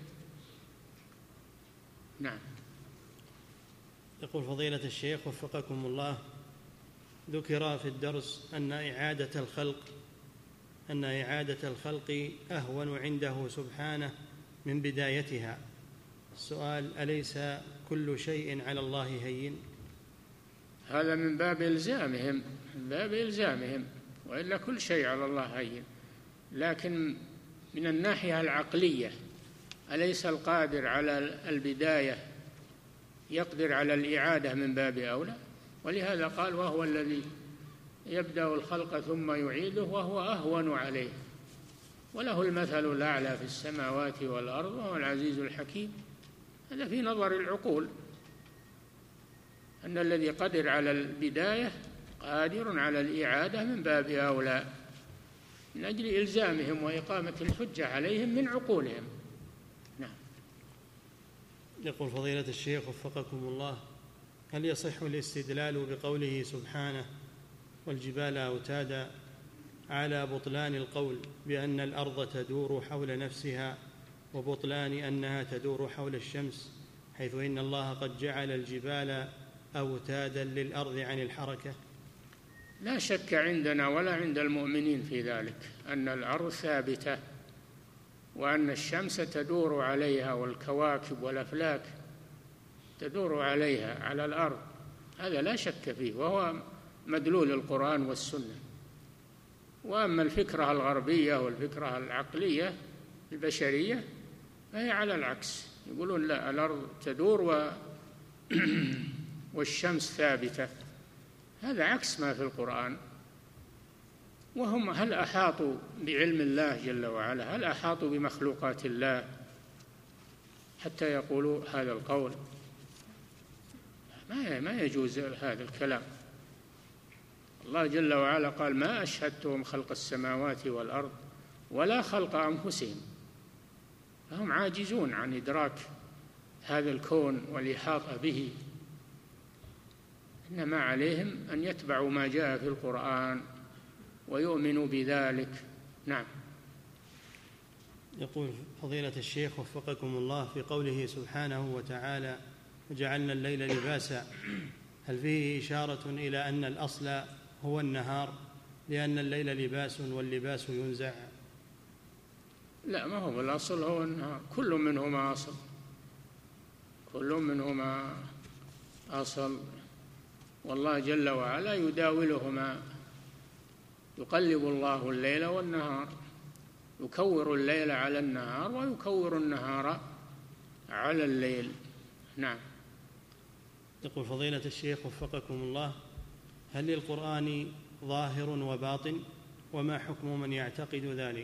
نعم. يقول فضيلة الشيخ وفقكم الله، ذكر في الدرس أن إعادة الخلق أن إعادة الخلق أهون عنده سبحانه من بدايتها. السؤال: أليس كل شيء على الله هين؟ هذا من باب إلزامهم، من باب إلزامهم، وإلا كل شيء على الله هين. لكن من الناحية العقلية، أليس القادر على البداية يقدر على الإعادة من باب أولى؟ ولهذا قال: وهو الذي يبدأ الخلق ثم يعيده وهو أهون عليه وله المثل الأعلى في السماوات والأرض وهو العزيز الحكيم. هذا في نظر العقول، أن الذي قدر على البداية قادر على الإعادة من باب أولى، من أجل إلزامهم وإقامة الحجة عليهم من عقولهم. نعم. يقول فضيلة الشيخ وفقكم الله: هل يصح الاستدلال بقوله سبحانه والجبال أوتادا على بطلان القول بأن الأرض تدور حول نفسها وبطلان أنها تدور حول الشمس، حيث إن الله قد جعل الجبال أوتادا للأرض عن الحركة؟ لا شك عندنا ولا عند المؤمنين في ذلك أن الأرض ثابتة وأن الشمس تدور عليها والكواكب والأفلاك تدور عليها على الأرض، هذا لا شك فيه وهو مدلول القرآن والسنة. وأما الفكرة الغربية والفكرة العقلية البشرية فهي على العكس، يقولون لا، الأرض تدور و والشمس ثابتة، هذا عكس ما في القرآن. وهم هل أحاطوا بعلم الله جل وعلا؟ هل أحاطوا بمخلوقات الله حتى يقولوا هذا القول؟ ما ما يجوز هذا الكلام. الله جل وعلا قال: ما أشهدتهم خلق السماوات والأرض ولا خلق أنفسهم، فهم عاجزون عن إدراك هذا الكون والإحاطة به، إنما عليهم أن يتبعوا ما جاء في القرآن ويؤمنوا بذلك. نعم. يقول فضيلة الشيخ وفقكم الله: في قوله سبحانه وتعالى وجعلنا الليل لباسا، هل فيه إشارة إلى أن الأصل هو النهار لأن الليل لباس واللباس ينزع؟ لا، ما هو الأصل هو النهار، كل منهما أصل، كل منهما أصل، والله جل وعلا يداولهما، يقلب الله الليل والنهار، يكور الليل على النهار ويكور النهار على الليل. نعم. يقول فضيلة الشيخ وفقكم الله: هل للقرآن ظاهر وباطن؟ وما حكم من يعتقد ذلك؟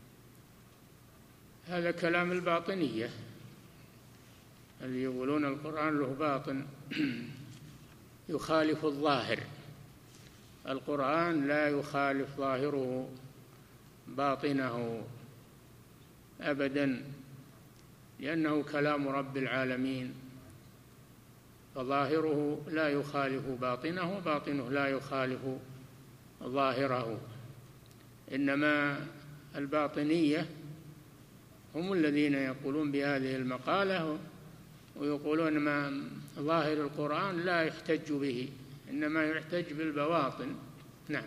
هذا كلام الباطنية اللي يقولون القرآن له باطن يخالف الظاهر. القرآن لا يخالف ظاهره باطنه أبدا، لأنه كلام رب العالمين، فظاهره لا يخالف باطنه وباطنه لا يخالف ظاهره. إنما الباطنية هم الذين يقولون بهذه المقالة ويقولون ما ظاهر القرآن لا يحتج به، إنما يحتج بالبواطن. نعم.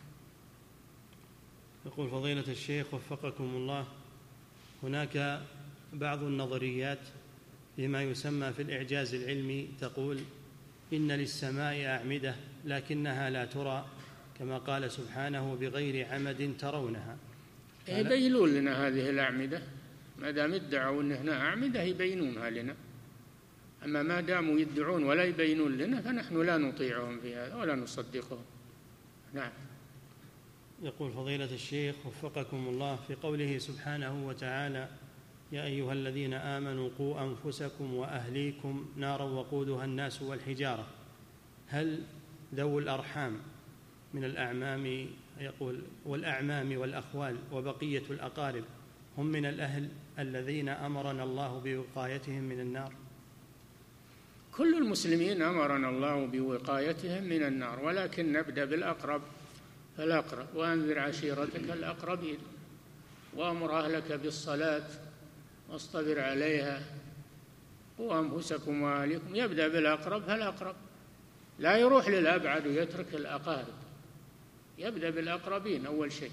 يقول فضيلة الشيخ وفقكم الله: هناك بعض النظريات بما يسمى في الإعجاز العلمي تقول إن للسماء أعمدة لكنها لا ترى، كما قال سبحانه بغير عمد ترونها. يبينون لنا هذه الأعمدة، ما دام ادعوا أن هنا أعمدة يبينونها لنا، أما ما داموا يدعون ولا يبينون لنا فنحن لا نطيعهم في هذا ولا نصدقهم. نعم. يقول فضيلة الشيخ وفقكم الله: في قوله سبحانه وتعالى يا أيها الذين آمنوا قوا أنفسكم وأهليكم نارا وقودها الناس والحجارة، هل ذوو الأرحام من الأعمام يقول والأعمام والأخوال وبقية الأقارب هم من الأهل الذين أمرنا الله بوقايتهم من النار؟ كل المسلمين أمرنا الله بوقايتهم من النار، ولكن نبدأ بالأقرب فالأقرب، وأنذر عشيرتك الأقربين، وأمر أهلك بالصلاة واصطبر عليها، قوا أنفسكم وأهليكم. يبدأ بالأقرب فالأقرب، لا يروح للأبعد ويترك الأقارب، يبدأ بالأقربين أول شيء.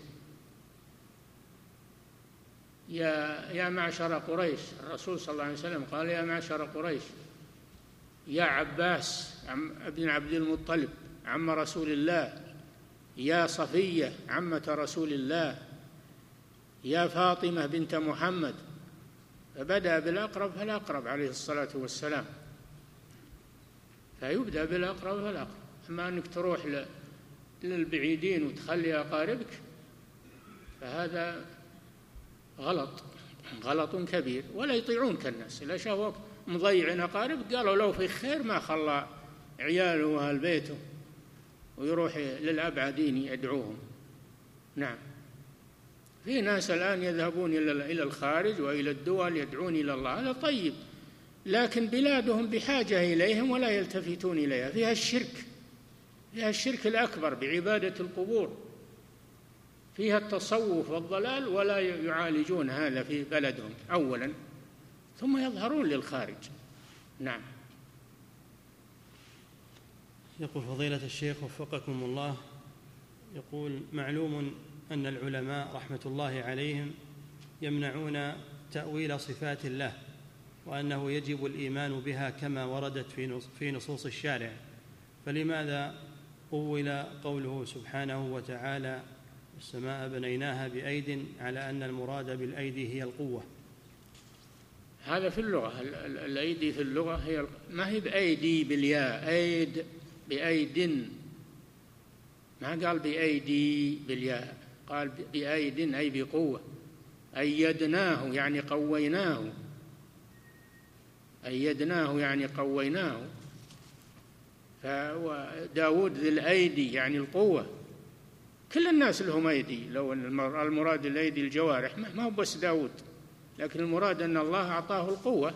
يا يا معشر قريش، الرسول صلى الله عليه وسلم قال يا معشر قريش، يا عباس ابن عبد المطلب عم رسول الله، يا صفية عمة رسول الله، يا فاطمة بنت محمد، فبدأ بالأقرب فالأقرب عليه الصلاة والسلام، فيبدأ بالأقرب فالأقرب. أما أنك تروح للبعيدين وتخلي أقاربك فهذا غلط، غلط كبير، ولا يطيعونك الناس. إذا شافوك مضيعين أقاربك قالوا لو في خير ما خلى عياله وأهل بيته ويروح للأبعدين يدعوهم. نعم. في ناس الآن يذهبون إلى الخارج وإلى الدول يدعون إلى الله، هذا طيب، لكن بلادهم بحاجة إليهم ولا يلتفتون إليها، فيها الشرك، فيها الشرك الأكبر بعبادة القبور، فيها التصوف والضلال، ولا يعالجون هذا في بلدهم أولا، ثم يظهرون للخارج. نعم. يقول فضيلة الشيخ وفقكم الله، يقول معلوم أن العلماء رحمة الله عليهم يمنعون تأويل صفات الله، وأنه يجب الإيمان بها كما وردت في نصوص الشارع، فلماذا أول قوله سبحانه وتعالى السماء بنيناها بأيد على أن المراد بالأيدي هي القوة؟ هذا في اللغة، الأيدي في اللغة هي ما هي بأيدي بالياء، أيد بأيد، ما قال بأيدي بالياء، قال بأيد أي بقوة، أيدناه يعني قويناه، أيدناه يعني قويناه. فداود ذي الأيدي يعني القوة، كل الناس لهم أيدي، لو المراد الأيدي الجوارح ما هو بس داود، لكن المراد أن الله أعطاه القوة.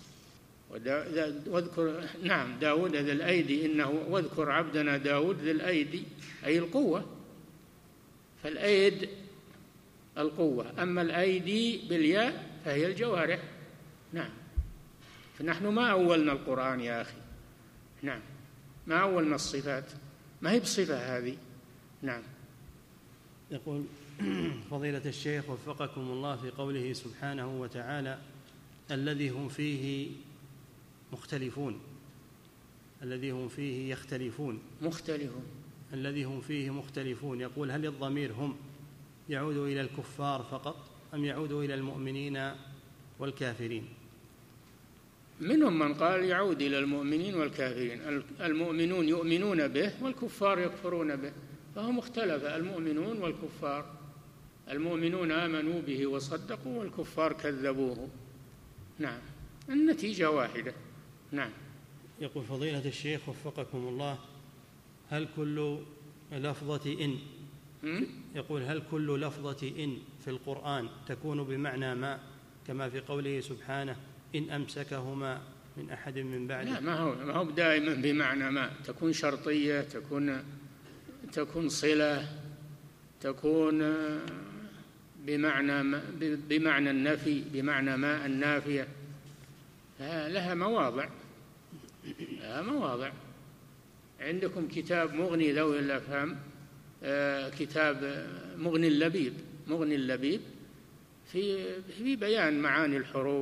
واذكر نعم داود ذي الأيدي إنه واذكر عبدنا داود ذي الأيدي أي القوة، فالأيد القوة، أما الأيدي بالياء فهي الجوارح. نعم. فنحن ما أولنا القرآن يا أخي، نعم، ما أولنا الصفات، ما هي بصفة هذه. نعم. يقول فضيلة الشيخ وفقكم الله في قوله سبحانه وتعالى الذي هم فيه مختلفون، الذي هم فيه يختلفون مختلفون الذي هم فيه مختلفون، يقول هل الضمير هم يعود إلى الكفار فقط أم يعود إلى المؤمنين والكافرين؟ منهم من قال يعود إلى المؤمنين والكافرين، المؤمنون يؤمنون به والكفار يكفرون به، فهو مختلف، المؤمنون والكفار، المؤمنون آمنوا به وصدقوا والكفار كذبوه. نعم، النتيجة واحدة. نعم. يقول فضيلة الشيخ وفقكم الله هل كل لفظة إن يقول هل كل لفظة إن في القرآن تكون بمعنى ما كما في قوله سبحانه إن أمسكهما من أحد من بعده؟ لا، ما هو ما هو دائما بمعنى ما، تكون شرطية، تكون تكون صلة، تكون بمعنى ما بمعنى النفي، بمعنى ما النافية، لها مواضع، لها مواضع. عندكم كتاب مغني ذوي الأفهام، آه كتاب مغني اللبيب، مغني اللبيب في في بيان معاني الحروف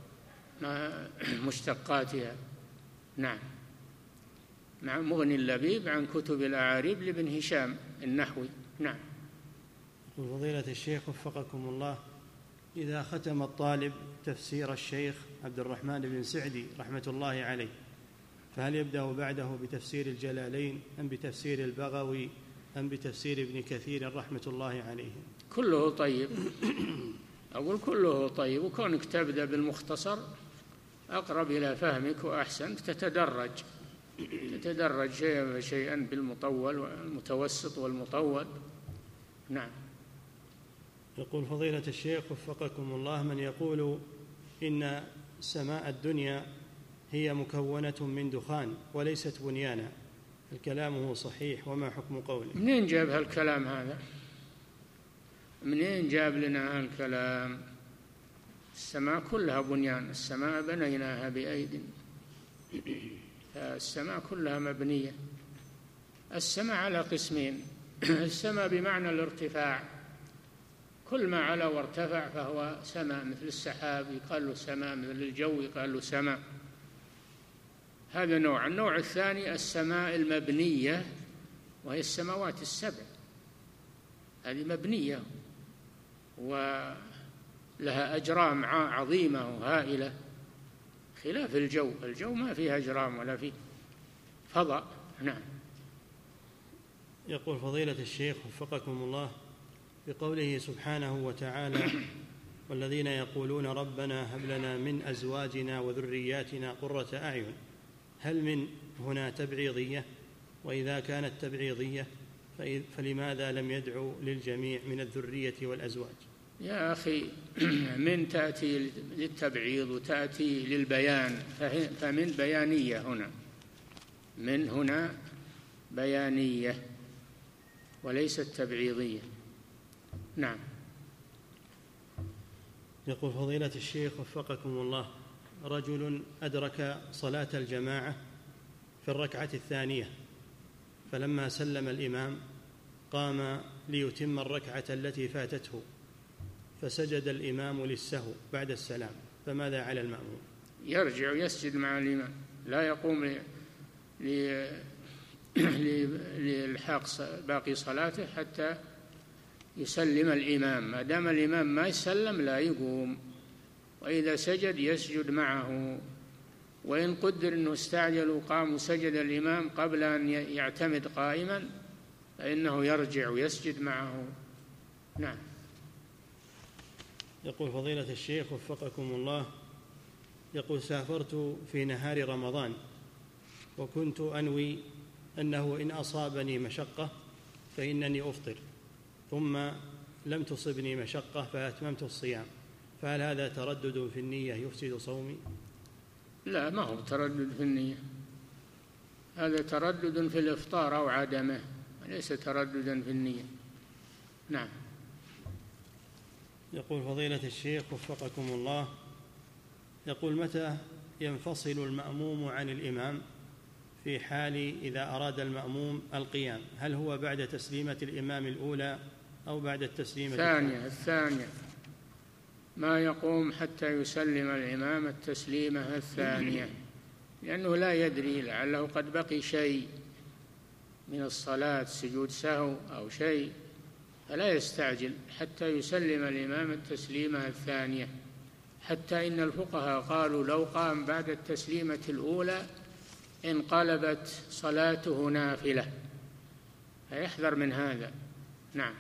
ومشتقاتها. نعم، مع مغني اللبيب عن كتب الأعاريب لابن هشام النحوي. نعم. فضيلة الشيخ وفقكم الله إذا ختم الطالب تفسير الشيخ عبد الرحمن بن سعدي رحمة الله عليه، فهل يبدأ بعده بتفسير الجلالين أم بتفسير البغوي أم بتفسير ابن كثير رحمة الله عليه؟ كله طيب، أقول كله طيب، وكونك تبدأ بالمختصر أقرب إلى فهمك وأحسن، تتدرج تتدرج شيئا فشيئا بالمطول والمتوسط والمطول. نعم. يقول فضيلة الشيخ وفقكم الله من يقول إن سماء الدنيا هي مكونة من دخان وليست بنيانا، الكلام صحيح وما حكم قوله؟ منين جاب هالكلام هذا؟ منين جاب لنا هالكلام؟ السماء كلها بنيان، السماء بنيناها بأيد، السماء كلها مبنية. السماء على قسمين، السماء بمعنى الارتفاع، كل ما علا وارتفع فهو سماء، مثل السحاب يقال له سماء، مثل الجو يقال له سماء، هذا نوع. النوع الثاني السماء المبنية، وهي السماوات السبع، هذه مبنية ولها أجرام عظيمة وهائلة، خلاف الجو، الجو ما فيه أجرام ولا فيه فضاء. نعم. يقول فضيلة الشيخ وفقكم الله بقوله سبحانه وتعالى والذين يقولون ربنا هب لنا من أزواجنا وذرياتنا قرة أعين، هل من هنا تبعيضية؟ وإذا كانت تبعيضية فلماذا لم يدعو للجميع من الذرية والأزواج؟ يا أخي من تأتي للتبعيض وتأتي للبيان، فمن بيانية هنا، من هنا بيانية وليست تبعيضية. نعم. يقول فضيلة الشيخ وفقكم الله: رجل أدرك صلاة الجماعة في الركعة الثانية، فلما سلم الإمام قام ليتم الركعة التي فاتته، فسجد الإمام للسهو بعد السلام، فماذا على المأموم؟ يرجع ويسجد مع الإمام، لا يقوم لإلحاق باقي صلاته حتى يسلم الإمام. ما دام الإمام ما يسلم لا يقوم، وإذا سجد يسجد معه، وإن قدر أنه استعجل وقام وسجد الإمام قبل أن يعتمد قائما فإنه يرجع ويسجد معه. نعم. يقول فضيلة الشيخ وفقكم الله: يقول سافرت في نهار رمضان وكنت أنوي أنه إن أصابني مشقة فإنني أفطر، ثم لم تصبني مشقة فأتممت الصيام، فهل هذا تردد في النية يفسد صومي؟ لا، ما هو تردد في النية، هذا تردد في الإفطار أو عدمه، وليس ترددا في النية. نعم. يقول فضيلة الشيخ وفقكم الله: يقول متى ينفصل المأموم عن الإمام في حال إذا أراد المأموم القيام؟ هل هو بعد تسليمة الإمام الأولى أو بعد التسليمة الثانية؟ الثانية، ما يقوم حتى يسلم الإمام التسليمة الثانية، لأنه لا يدري، لعله قد بقي شيء من الصلاة، سجود سهو أو شيء، فلا يستعجل حتى يسلم الإمام التسليمة الثانية. حتى إن الفقهاء قالوا لو قام بعد التسليمة الأولى انقلبت صلاته نافلة، فيحذر من هذا. نعم.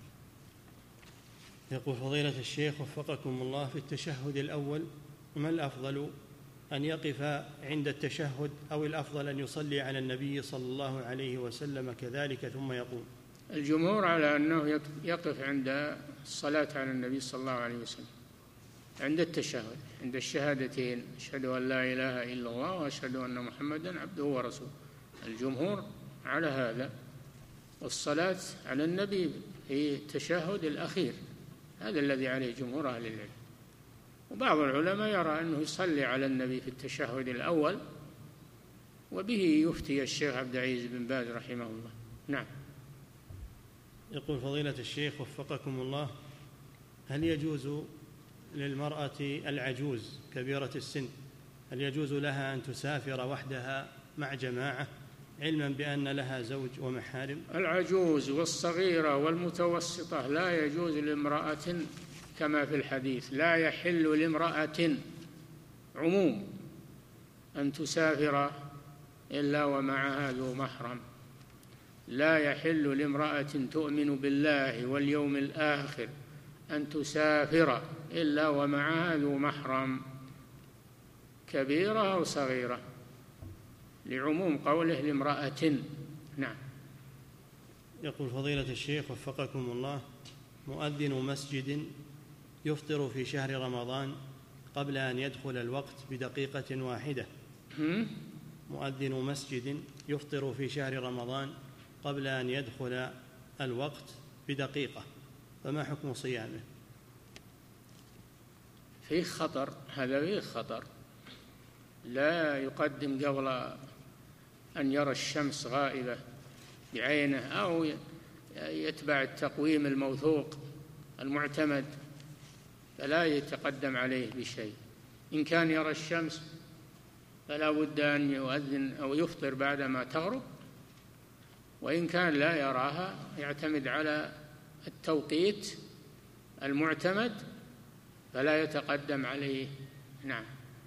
يقول فضيلة الشيخ وفقكم الله: في التشهد الأول ما الأفضل، أن يقف عند التشهد أو الأفضل أن يصلي على النبي صلى الله عليه وسلم كذلك ثم يقوم؟ الجمهور على أنه يقف عند الصلاة على النبي صلى الله عليه وسلم، عند التشهد، عند الشهادتين، أشهد أن لا إله إلا الله وأشهد أن محمدا عبده ورسوله. الجمهور على هذا، والصلاة على النبي في التشهد الأخير، هذا الذي عليه جمهور أهل العلم. وبعض العلماء يرى أنه يصلي على النبي في التشهد الأول، وبه يفتي الشيخ عبد العزيز بن باز رحمه الله. نعم. يقول فضيلة الشيخ وفقكم الله: هل يجوز للمرأة العجوز كبيرة السن، هل يجوز لها أن تسافر وحدها مع جماعة علما بأن لها زوج ومحارم؟ العجوز والصغيرة والمتوسطة لا يجوز لامرأة، كما في الحديث: لا يحل لامرأة، عموم، أن تسافر إلا ومعها ذو محرم. لا يحل لامرأة تؤمن بالله واليوم الآخر أن تسافر إلا ومعها ذو محرم، كبيرة أو صغيرة، لعموم قوله لامرأة. نعم. يقول فضيلة الشيخ وفقكم الله: مؤذن مسجد يفطر في شهر رمضان قبل أن يدخل الوقت بدقيقة واحدة. مؤذن مسجد يفطر في شهر رمضان قبل أن يدخل الوقت بدقيقة، فما حكم صيامه؟ فيه خطر، هذا فيه خطر، لا يقدم قبل أن يرى الشمس غائبة بعينه، أو يتبع التقويم الموثوق المعتمد، فلا يتقدم عليه بشيء. إن كان يرى الشمس فلا بد أن يؤذن أو يفطر بعدما تغرب، وإن كان لا يراها يعتمد على التوقيت المعتمد فلا يتقدم عليه. نعم.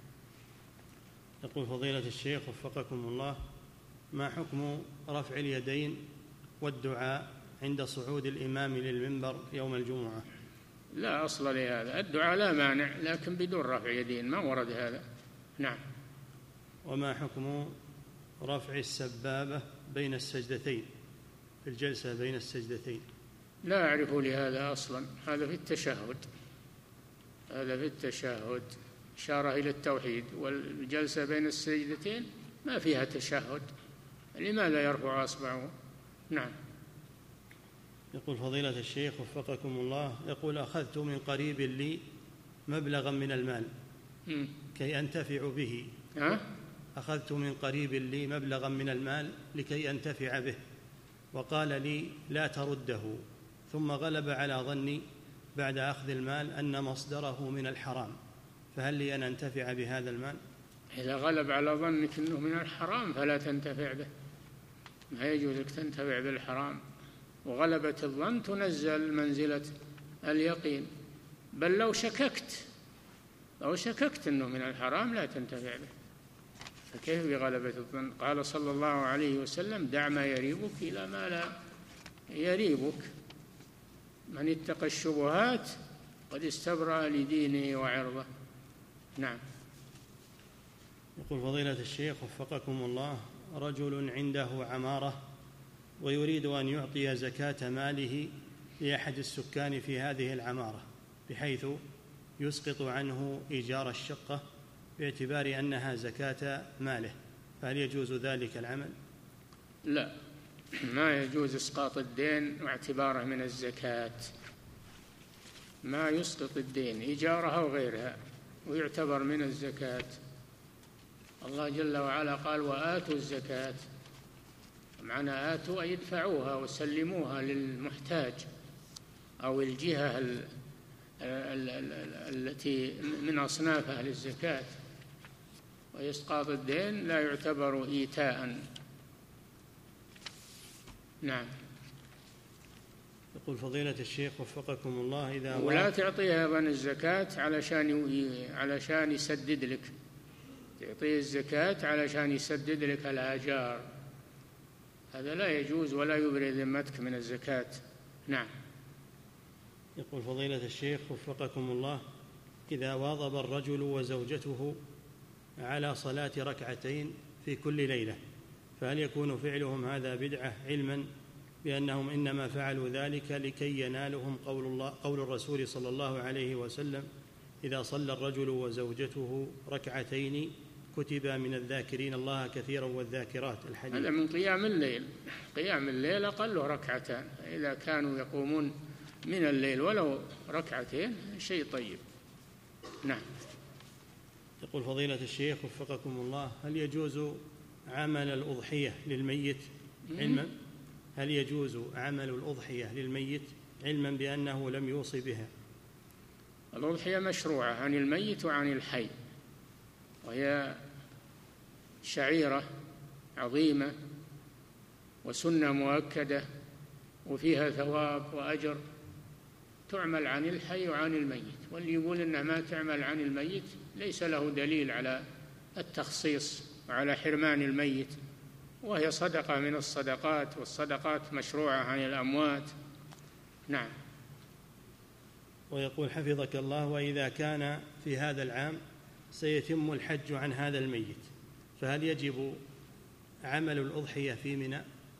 يقول فضيلة الشيخ وفقكم الله: ما حكم رفع اليدين والدعاء عند صعود الإمام للمنبر يوم الجمعة؟ لا أصل لهذا، الدعاء لا مانع، لكن بدون رفع يدين، ما ورد هذا. نعم. وما حكم رفع السبابة بين السجدتين، في الجلسة بين السجدتين؟ لا أعرف لهذا أصلا. هذا في التشهد، هذا في التشهد إشارة إلى التوحيد، والجلسة بين السجدتين ما فيها تشهد، لماذا يرفع أصبعه؟ نعم. يقول فضيلة الشيخ وفقكم الله، يقول أخذت من قريب لي مبلغا من المال م. كي أنتفع به. أه؟ أخذت من قريب لي مبلغا من المال لكي أنتفع به، وقال لي لا ترده، ثم غلب على ظني بعد أخذ المال أن مصدره من الحرام، فهل لي أن أنتفع بهذا المال؟ إذا غلب على ظنك أنه من الحرام فلا تنتفع به، ما يجوز لك تنتفع بالحرام، وغلبة الظن تنزل منزلة اليقين. بل لو شككت لو شككت أنه من الحرام لا تنتفع به، فكيف بغلبة الظن؟ قال صلى الله عليه وسلم دع ما يريبك إلى ما لا يريبك، من اتقى الشبهات قد استبرأ لدينه وعرضه. نعم. يقول فضيلة الشيخ وفقكم الله، رجل عنده عمارة ويريد أن يعطي زكاة ماله لأحد السكان في هذه العمارة بحيث يسقط عنه إيجار الشقة باعتبار أنها زكاة ماله، فهل يجوز ذلك العمل؟ لا، ما يجوز إسقاط الدين واعتباره من الزكاة، ما يسقط الدين إيجارها وغيرها ويعتبر من الزكاة. الله جل وعلا قال وآتوا الزكاة، معنى آتوا أي ادفعوها وسلموها للمحتاج أو الجهة ال ال ال التي من أصناف أهل الزكاة. وإسقاط الدين لا يعتبر إيتاء. نعم. يقول فضيلة الشيخ وفقكم الله، إذا ولا تعطيها أيضا الزكاة علشان علشان يسدد لك، تعطيه الزكاة علشان يسدد لك الآجار، هذا لا يجوز ولا يبرئ ذمتك من الزكاة. نعم. يقول فضيلة الشيخ وفقكم الله، إذا واظب الرجل وزوجته على صلاة ركعتين في كل ليلة، فهل يكون فعلهم هذا بدعة علما بأنهم إنما فعلوا ذلك لكي ينالهم قول الله قول الرسول صلى الله عليه وسلم إذا صلى الرجل وزوجته ركعتين كتب من الذاكرين الله كثيرا والذاكرات، الحديث؟ هذا من قيام الليل، قيام الليل أقله ركعتان، إذا كانوا يقومون من الليل ولو ركعتين شيء طيب. نعم. يقول فضيلة الشيخ وفقكم الله، هل يجوز عمل الأضحية للميت علما هل يجوز عمل الأضحية للميت علما بأنه لم يوصي بها؟ الأضحية مشروعة عن الميت وعن الحي، وهي شعيرة عظيمة وسنة مؤكدة وفيها ثواب وأجر، تعمل عن الحي وعن الميت. واللي يقول إنها ما تعمل عن الميت ليس له دليل على التخصيص وعلى حرمان الميت، وهي صدقة من الصدقات، والصدقات مشروعة عن الأموات. نعم. ويقول حفظك الله، وإذا كان في هذا العام سيتم الحج عن هذا الميت، فهل يجب عمل الأضحية في منى؟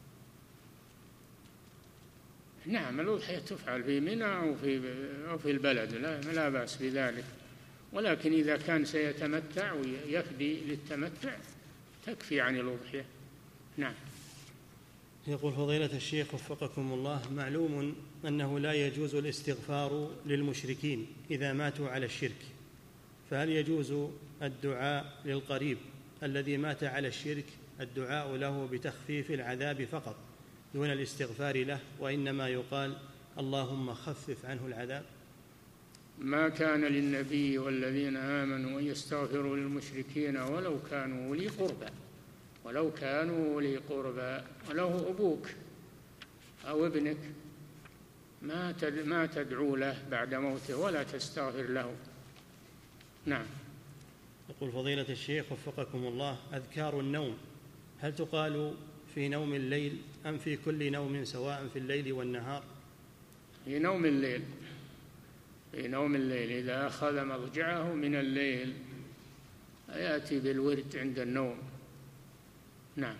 نعم، الأضحية تفعل في منى أو في أو في البلد، لا لا بأس بذلك، ولكن إذا كان سيتمتع ويفدي للتمتع تكفي عن الأضحية. نعم. يقول فضيلة الشيخ وفقكم الله، معلوم أنه لا يجوز الاستغفار للمشركين إذا ماتوا على الشرك، فهل يجوز الدعاء للقريب الذي مات على الشرك الدعاء له بتخفيف العذاب فقط دون الاستغفار له، وإنما يقال اللهم خفف عنه العذاب؟ ما كان للنبي والذين آمنوا أن يستغفروا للمشركين ولو كانوا أولي قربى ولو كانوا أولي قربى وله أبوك أو ابنك، ما ما تدعو له بعد موته ولا تستغفر له. نعم. يقول فضيلة الشيخ وفقكم الله، أذكار النوم هل تقال في نوم الليل أم في كل نوم سواء في الليل والنهار؟ في نوم الليل، في نوم الليل إذا أخذ مضجعه من الليل يأتي بالورد عند النوم. نعم.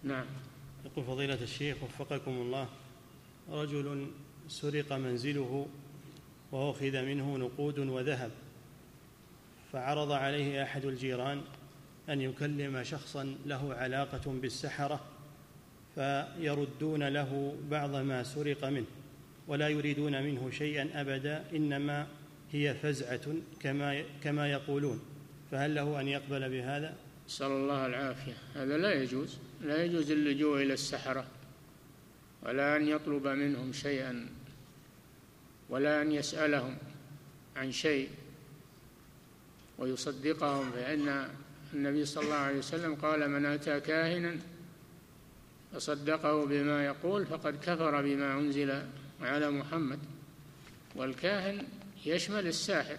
نعم. يقول فضيلة الشيخ وفقكم الله: رجل سرق منزله وأخذ منه نقود وذهب، فعرض عليه أحد الجيران أن يكلم شخصا له علاقة بالسحرة فيردون له بعض ما سرق منه ولا يريدون منه شيئا أبدا، إنما هي فزعة كما كما يقولون، فهل له أن يقبل بهذا؟ نسأل الله العافية. هذا لا يجوز، لا يجوز اللجوء إلى السحرة، ولا أن يطلب منهم شيئا، ولا أن يسألهم عن شيء ويصدقهم، فإن النبي صلى الله عليه وسلم قال: من أتى كاهنا فصدقه بما يقول فقد كفر بما أنزل على محمد. والكاهن يشمل الساحر،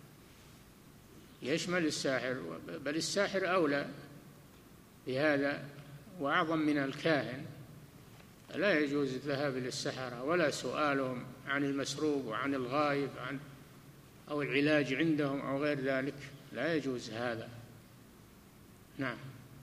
يشمل الساحر، بل الساحر أولى بهذا وأعظم من الكاهن. لا يجوز الذهاب للسحرة ولا سؤالهم عن المسروق وعن الغائب عن أو العلاج عندهم أو غير ذلك، لا يجوز هذا. نعم.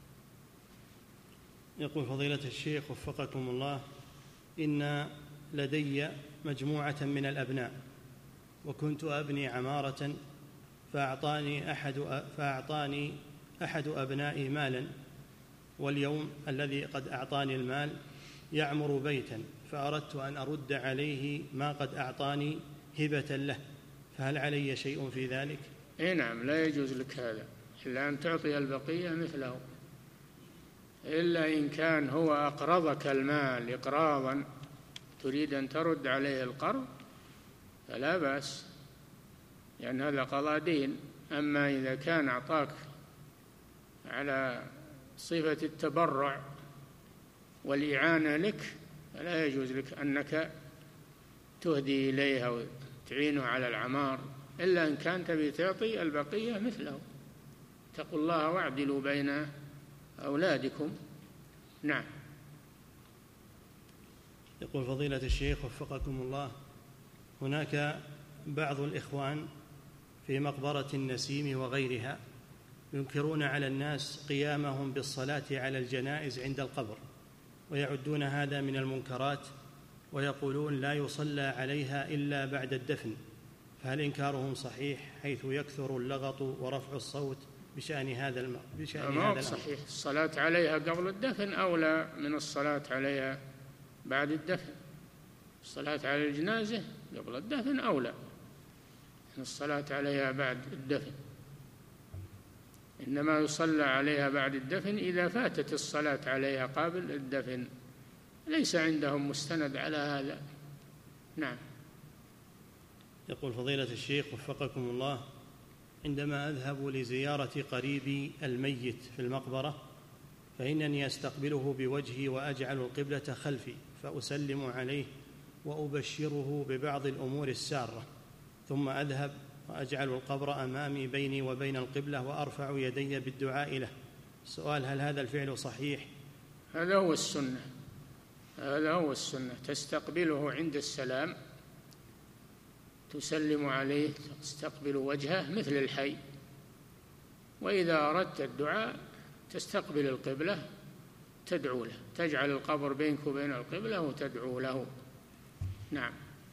يقول فضيلة الشيخ وفقكم الله: إن لدي مجموعة من الأبناء، وكنت أبني عمارة، فأعطاني أحد فأعطاني أحد أبنائي مالا، واليوم الذي قد أعطاني المال يعمر بيتا، فأردت أن أرد عليه ما قد أعطاني هبة له، فهل علي شيء في ذلك؟ إيه نعم، لا يجوز لك هذا إلا أن تعطي البقية مثله، إلا إن كان هو أقرضك المال إقراضا تريد أن ترد عليه القرض فلا بأس، لأن هذا قضاء دين. أما إذا كان أعطاك على صفة التبرع والإعانة لك فلا يجوز لك أنك تهدي إليها وتعينه على العمار، إلا إن كان تبي تعطي البقية مثله. اتقوا الله واعدلوا بين أولادكم. نعم. يقول فضيلة الشيخ وفقكم الله: هناك بعض الإخوان في مقبرة النسيم وغيرها ينكرون على الناس قيامهم بالصلاة على الجنائز عند القبر، ويعدون هذا من المنكرات، ويقولون لا يصلى عليها إلا بعد الدفن، فهل إنكارهم صحيح حيث يكثر اللغط ورفع الصوت بشأن هذا الم... بشأن هذا الأمر؟ صحيح، الصلاة عليها قبل الدفن أولى من الصلاة عليها بعد الدفن. الصلاة على الجنازة قبل الدفن أولى من الصلاة عليها بعد الدفن، إنما يصلى عليها بعد الدفن إذا فاتت الصلاة عليها قبل الدفن، ليس عندهم مستند على هذا. نعم. يقول فضيلة الشيخ وفقكم الله: عندما أذهب لزيارة قريبي الميت في المقبرة فإنني أستقبله بوجهي وأجعل القبلة خلفي، فأسلم عليه وأبشره ببعض الأمور السارة، ثم أذهب وأجعل القبر أمامي بيني وبين القبلة وأرفع يدي بالدعاء له. السؤال: هل هذا الفعل صحيح؟ هذا هو السنة، هذا هو السنة. تستقبله عند السلام، تسلم عليه، تستقبل وجهه مثل الحي، وإذا أردت الدعاء تستقبل القبلة تدعو له، تجعل القبر بينك وبين القبلة وتدعو له. نعم.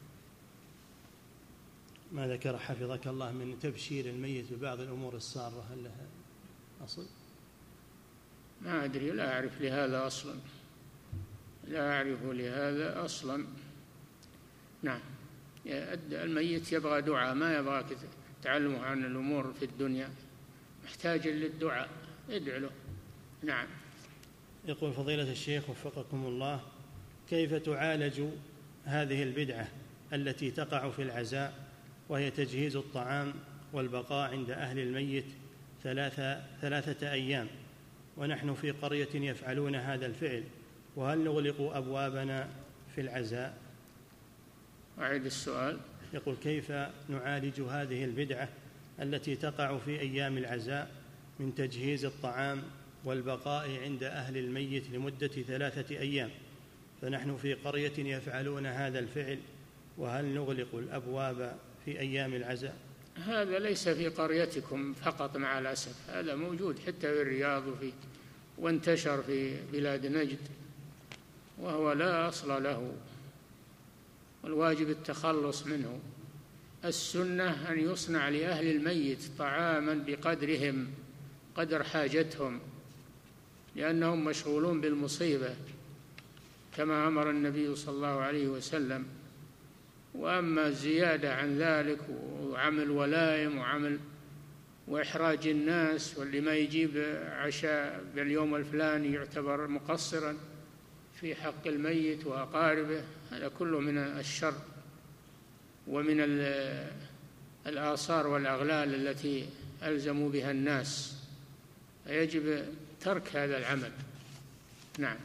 ما ذكر حفظك الله من تبشير الميت ببعض الأمور السارة، هل لها أصل؟ ما أدري، لا أعرف لهذا أصلا، لا أعرف لهذا أصلا. نعم. الميت يبغى دعاء، ما يبغى تعلمه عن الأمور في الدنيا، محتاج للدعاء، ادعو له. نعم. يقول فضيلة الشيخ وفقكم الله: كيف تعالج هذه البدعة التي تقع في العزاء، وهي تجهيز الطعام والبقاء عند أهل الميت ثلاثة, ثلاثة أيام، ونحن في قرية يفعلون هذا الفعل، وهل نغلق أبوابنا في العزاء؟ أعيد السؤال. يقول: كيف نعالج هذه البدعة التي تقع في أيام العزاء من تجهيز الطعام والبقاء عند أهل الميت لمدة ثلاثة أيام، فنحن في قرية يفعلون هذا الفعل، وهل نغلق الأبواب في أيام العزاء؟ هذا ليس في قريتكم فقط مع الأسف، هذا موجود حتى في الرياض وفي وانتشر في بلاد نجد، وهو لا أصل له، والواجب التخلص منه. السنة أن يصنع لأهل الميت طعاما بقدرهم، قدر حاجتهم، لأنهم مشغولون بالمصيبة كما أمر النبي صلى الله عليه وسلم. وأما الزيادة عن ذلك وعمل ولائم وعمل وإحراج الناس، واللي ما يجيب عشاء باليوم الفلاني يعتبر مقصرا في حق الميت وأقاربه، هذا كله من الشر ومن الآثار والأغلال التي ألزموا بها الناس، فيجب ترك هذا العمل. نعم.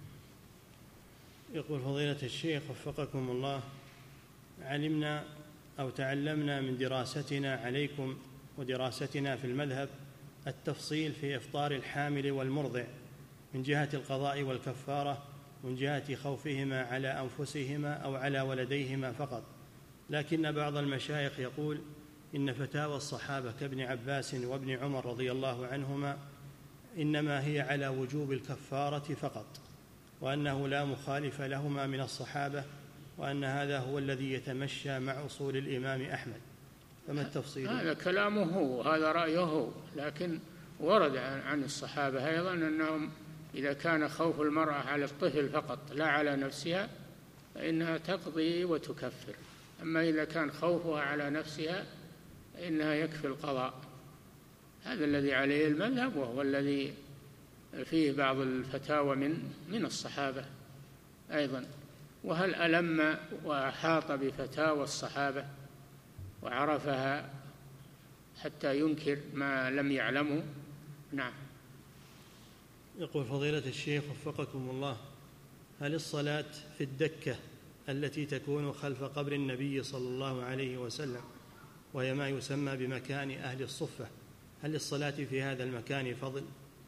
يقول فضيلة الشيخ وفقكم الله: علمنا أو تعلمنا من دراستنا عليكم ودراستنا في المذهب التفصيل في إفطار الحامل والمرضع من جهة القضاء والكفارة، من جهة خوفهما على أنفسهما أو على ولديهما فقط، لكن بعض المشايخ يقول إن فتاوى الصحابة كابن عباس وابن عمر رضي الله عنهما إنما هي على وجوب الكفارة فقط، وأنه لا مخالف لهما من الصحابة، وأن هذا هو الذي يتمشى مع أصول الإمام أحمد، فما التفصيل؟ هذا كلامه هو، هذا رأيه هو، لكن ورد عن الصحابة أيضا أنهم إذا كان خوف المرأة على الطفل فقط لا على نفسها فإنها تقضي وتكفر، أما إذا كان خوفها على نفسها فإنها يكفي القضاء. هذا الذي عليه المذهب، وهو الذي فيه بعض الفتاوى من من الصحابة أيضا. وهل ألم وأحاط بفتاوى الصحابة وعرفها حتى ينكر ما لم يعلمه؟ نعم. يقول فضيلة الشيخ وفقكم الله: هل الصلاة في الدكة التي تكون خلف قبر النبي صلى الله عليه وسلم، وهي ما يسمى بمكان أهل الصفة، هل الصلاة في هذا المكان فضل؟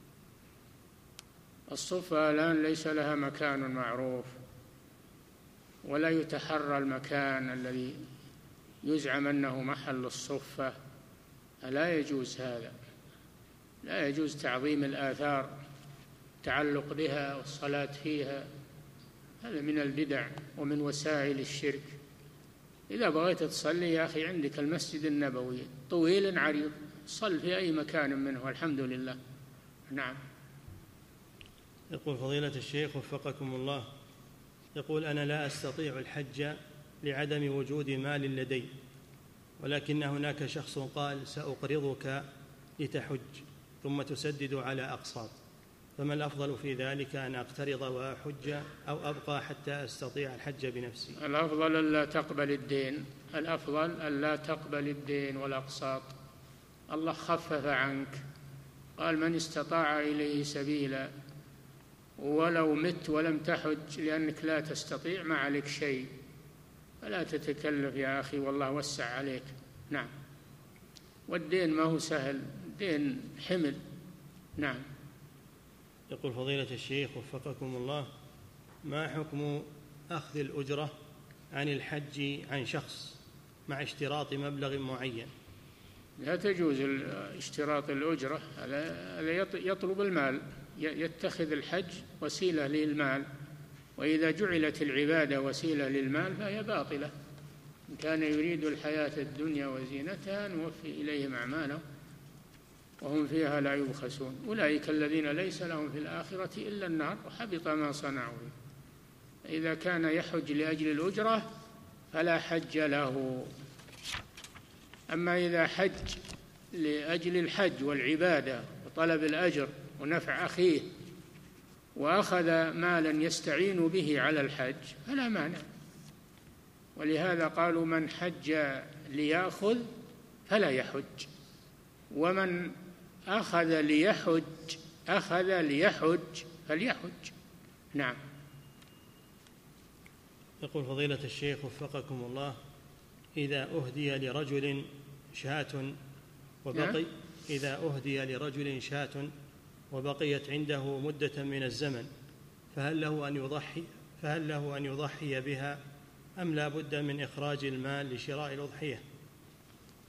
الصفة الآن ليس لها مكان معروف، ولا يتحرى المكان الذي يزعم أنه محل الصفة، لا يجوز هذا، لا يجوز تعظيم الآثار، التعلق بها والصلاة فيها، هذا من البدع ومن وسائل الشرك. إذا بغيت تصلي يا أخي عندك المسجد النبوي طويل عريض، صل في أي مكان منه، الحمد لله. نعم. يقول فضيلة الشيخ وفقكم الله: يقول أنا لا أستطيع الحج لعدم وجود مال لدي، ولكن هناك شخص قال سأقرضك لتحج ثم تسدد على أقساط، فما الأفضل في ذلك، أن أقترض وأحج أو أبقى حتى أستطيع الحج بنفسي؟ الأفضل ألا تقبل الدين، الأفضل ألا تقبل الدين والأقساط. الله خفف عنك، قال من استطاع إليه سبيلا، ولو مت ولم تحج لأنك لا تستطيع ما عليك شيء، فلا تتكلف يا أخي، والله وسع عليك. نعم. والدين ما هو سهل، دين حمل. نعم. يقول فضيلة الشيخ وفقكم الله: ما حكم أخذ الأجرة عن الحج عن شخص مع اشتراط مبلغ معين؟ لا تجوز اشتراط الأجرة، هذا يطلب المال، يتخذ الحج وسيلة للمال، وإذا جعلت العبادة وسيلة للمال فهي باطلة. إن كان يريد الحياة الدنيا وزينتها نوفي إليهم أعمالهم وهم فيها لا يبخسون، أولئك الذين ليس لهم في الآخرة إلا النار وحبط ما صنعوا. إذا كان يحج لأجل الأجرة فلا حج له. أما إذا حج لأجل الحج والعبادة وطلب الأجر ونفع أخيه وأخذ مالا يستعين به على الحج فلا مانع. ولهذا قالوا من حج ليأخذ فلا يحج، ومن أخذ ليحج أخذ ليحج فليحج. نعم. يقول فضيلة الشيخ وفقكم الله: إذا أهدي لرجل شاة وبقي نعم. إذا أهدي لرجل شاة وبقيت عنده مدة من الزمن فهل له أن يضحي فهل له أن يضحي بها أم لا بد من إخراج المال لشراء الأضحية؟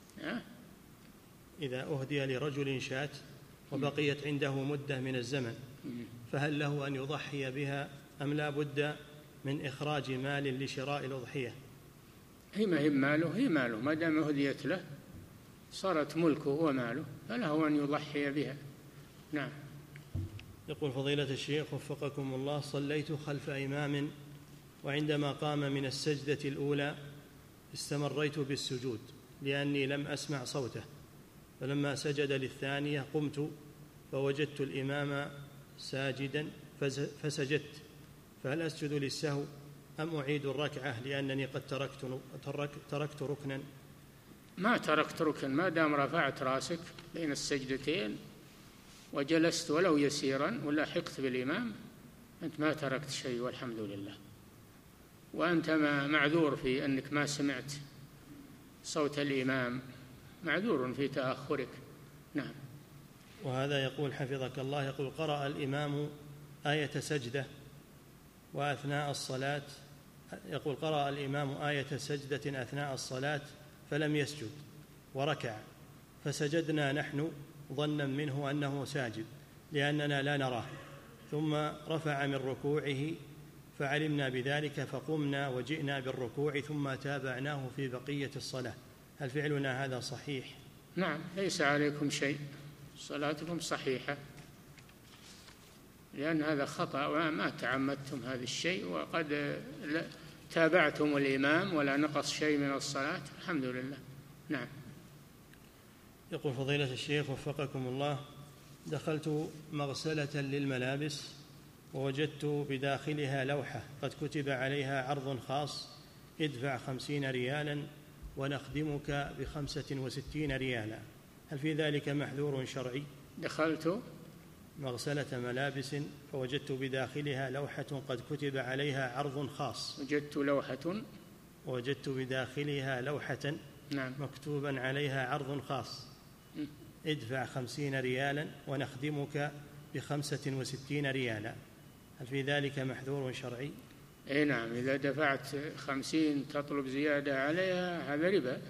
إذا أهدي لرجل شاة وبقيت عنده مدة من الزمن فهل له أن يضحي بها أم لا بد من إخراج مال لشراء الأضحية؟ هي ما هي ماله، هي ماله ما دام هديت له صارت ملكه وماله، فله أن يضحي بها. نعم. يقول فضيلة الشيخ وفقكم الله: صليت خلف إمام وعندما قام من السجدة الأولى استمريت بالسجود لأني لم أسمع صوته، فلما سجد للثانية قمت فوجدت الإمام ساجدا فسجدت، فهل أسجد للسهو أم أعيد الركعة لأنني قد تركت, تركت ركنا؟ ما تركت ركن، ما دام رفعت راسك بين السجدتين وجلست ولو يسيرا ولحقت بالإمام أنت ما تركت شيء والحمد لله، وأنت معذور في أنك ما سمعت صوت الإمام، معذور في تأخرك. نعم. وهذا يقول حفظك الله، يقول: قرأ الإمام آية سجدة وأثناء الصلاة يقول قرأ الإمام آية سجدة أثناء الصلاة فلم يسجد وركع، فسجدنا نحن ظنا منه أنه ساجد لأننا لا نراه، ثم رفع من ركوعه فعلمنا بذلك فقمنا وجئنا بالركوع ثم تابعناه في بقية الصلاة، هل فعلنا هذا صحيح؟ نعم، ليس عليكم شيء، صلاتكم صحيحة، لأن هذا خطأ وما تعمدتم هذا الشيء، وقد تابعتم الإمام ولا نقص شيء من الصلاة، الحمد لله. نعم. يقول فضيلة الشيخ وفقكم الله: دخلت مغسلة للملابس ووجدت بداخلها لوحة قد كتب عليها عرض خاص: ادفع خمسين ريالا ونخدمك بخمسة وستين ريالا، هل في ذلك محذور شرعي؟ دخلت مغسلة ملابس فوجدت بداخلها لوحة قد كتب عليها عرض خاص. وجدت لوحة وجدت بداخلها لوحة نعم. مكتوبا عليها عرض خاص: ادفع خمسين ريالا ونخدمك بخمسة وستين ريالا، هل في ذلك محذور شرعي؟ اي نعم، إذا دفعت خمسين تطلب زيادة عليها هذا ربا،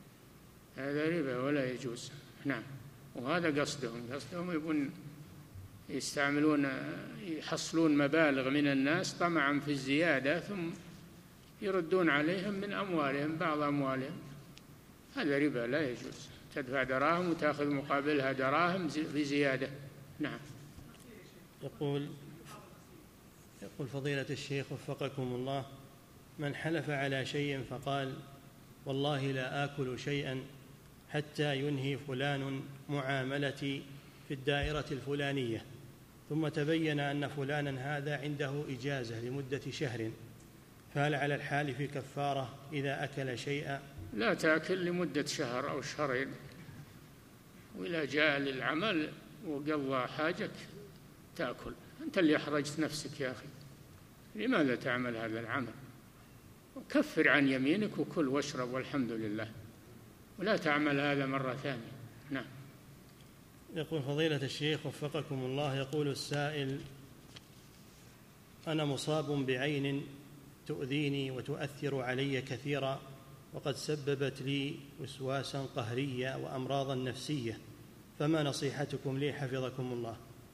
هذا ربا ولا يجوز. نعم. وهذا قصدهم قصدهم يبون يستعملون يحصلون مبالغ من الناس طمعا في الزيادة ثم يردون عليهم من أموالهم بعض أموالهم، هذا ربا لا يجوز، تدفع دراهم وتأخذ مقابلها دراهم في زيادة. نعم. يقول يقول فضيلة الشيخ وفقكم الله: من حلف على شيء فقال والله لا آكل شيئا حتى ينهي فلان معاملتي في الدائرة الفلانية، ثم تبين أن فلانا هذا عنده إجازة لمدة شهر، فهل على الحالف كفارة إذا أكل شيئا؟ لا تأكل لمدة شهر أو شهرين، وإذا جاء للعمل وقضى حاجك تأكل، أنت اللي أحرجت نفسك يا أخي، لماذا تعمل هذا العمل؟ كفر عن يمينك وكل واشرب والحمد لله، ولا تعمل هذا مرة ثانية. نعم. يقول فضيلة الشيخ وفقكم الله: يقول السائل: أنا مصاب بعين تؤذيني وتؤثر علي كثيرا، وقد سببت لي وسواسا قهريا وأمراضا نفسية، فما نصيحتكم لي حفظكم الله؟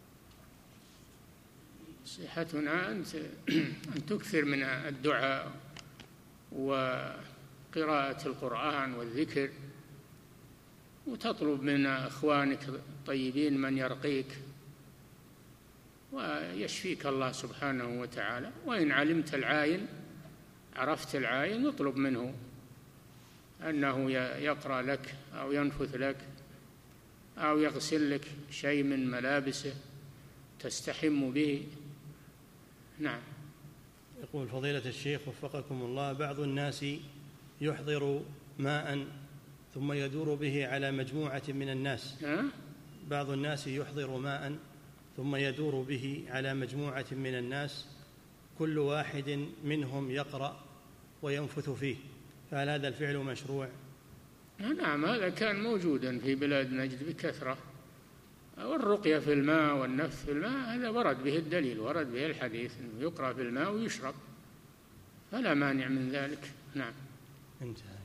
نصيحتنا أن تكثر من الدعاء وقراءة القرآن والذكر، وتطلب من أخوانك الطيبين من يرقيك ويشفيك الله سبحانه وتعالى، وإن علمت العاين عرفت العاين اطلب منه أنه يقرأ لك أو ينفث لك أو يغسل لك شيء من ملابسه تستحم به. نعم. يقول فضيلة الشيخ وفقكم الله: بعض الناس يحضر ماء ثم يدور به على مجموعة من الناس أه؟ بعض الناس يحضر ماء ثم يدور به على مجموعة من الناس، كل واحد منهم يقرأ وينفث فيه، فهل هذا الفعل مشروع؟ نعم، هذا كان موجودا في بلاد نجد بكثرة، والرقية في الماء والنفث في الماء هذا ورد به الدليل، ورد به الحديث أنه يقرأ في الماء ويشرب، فلا مانع من ذلك. نعم. انتهى.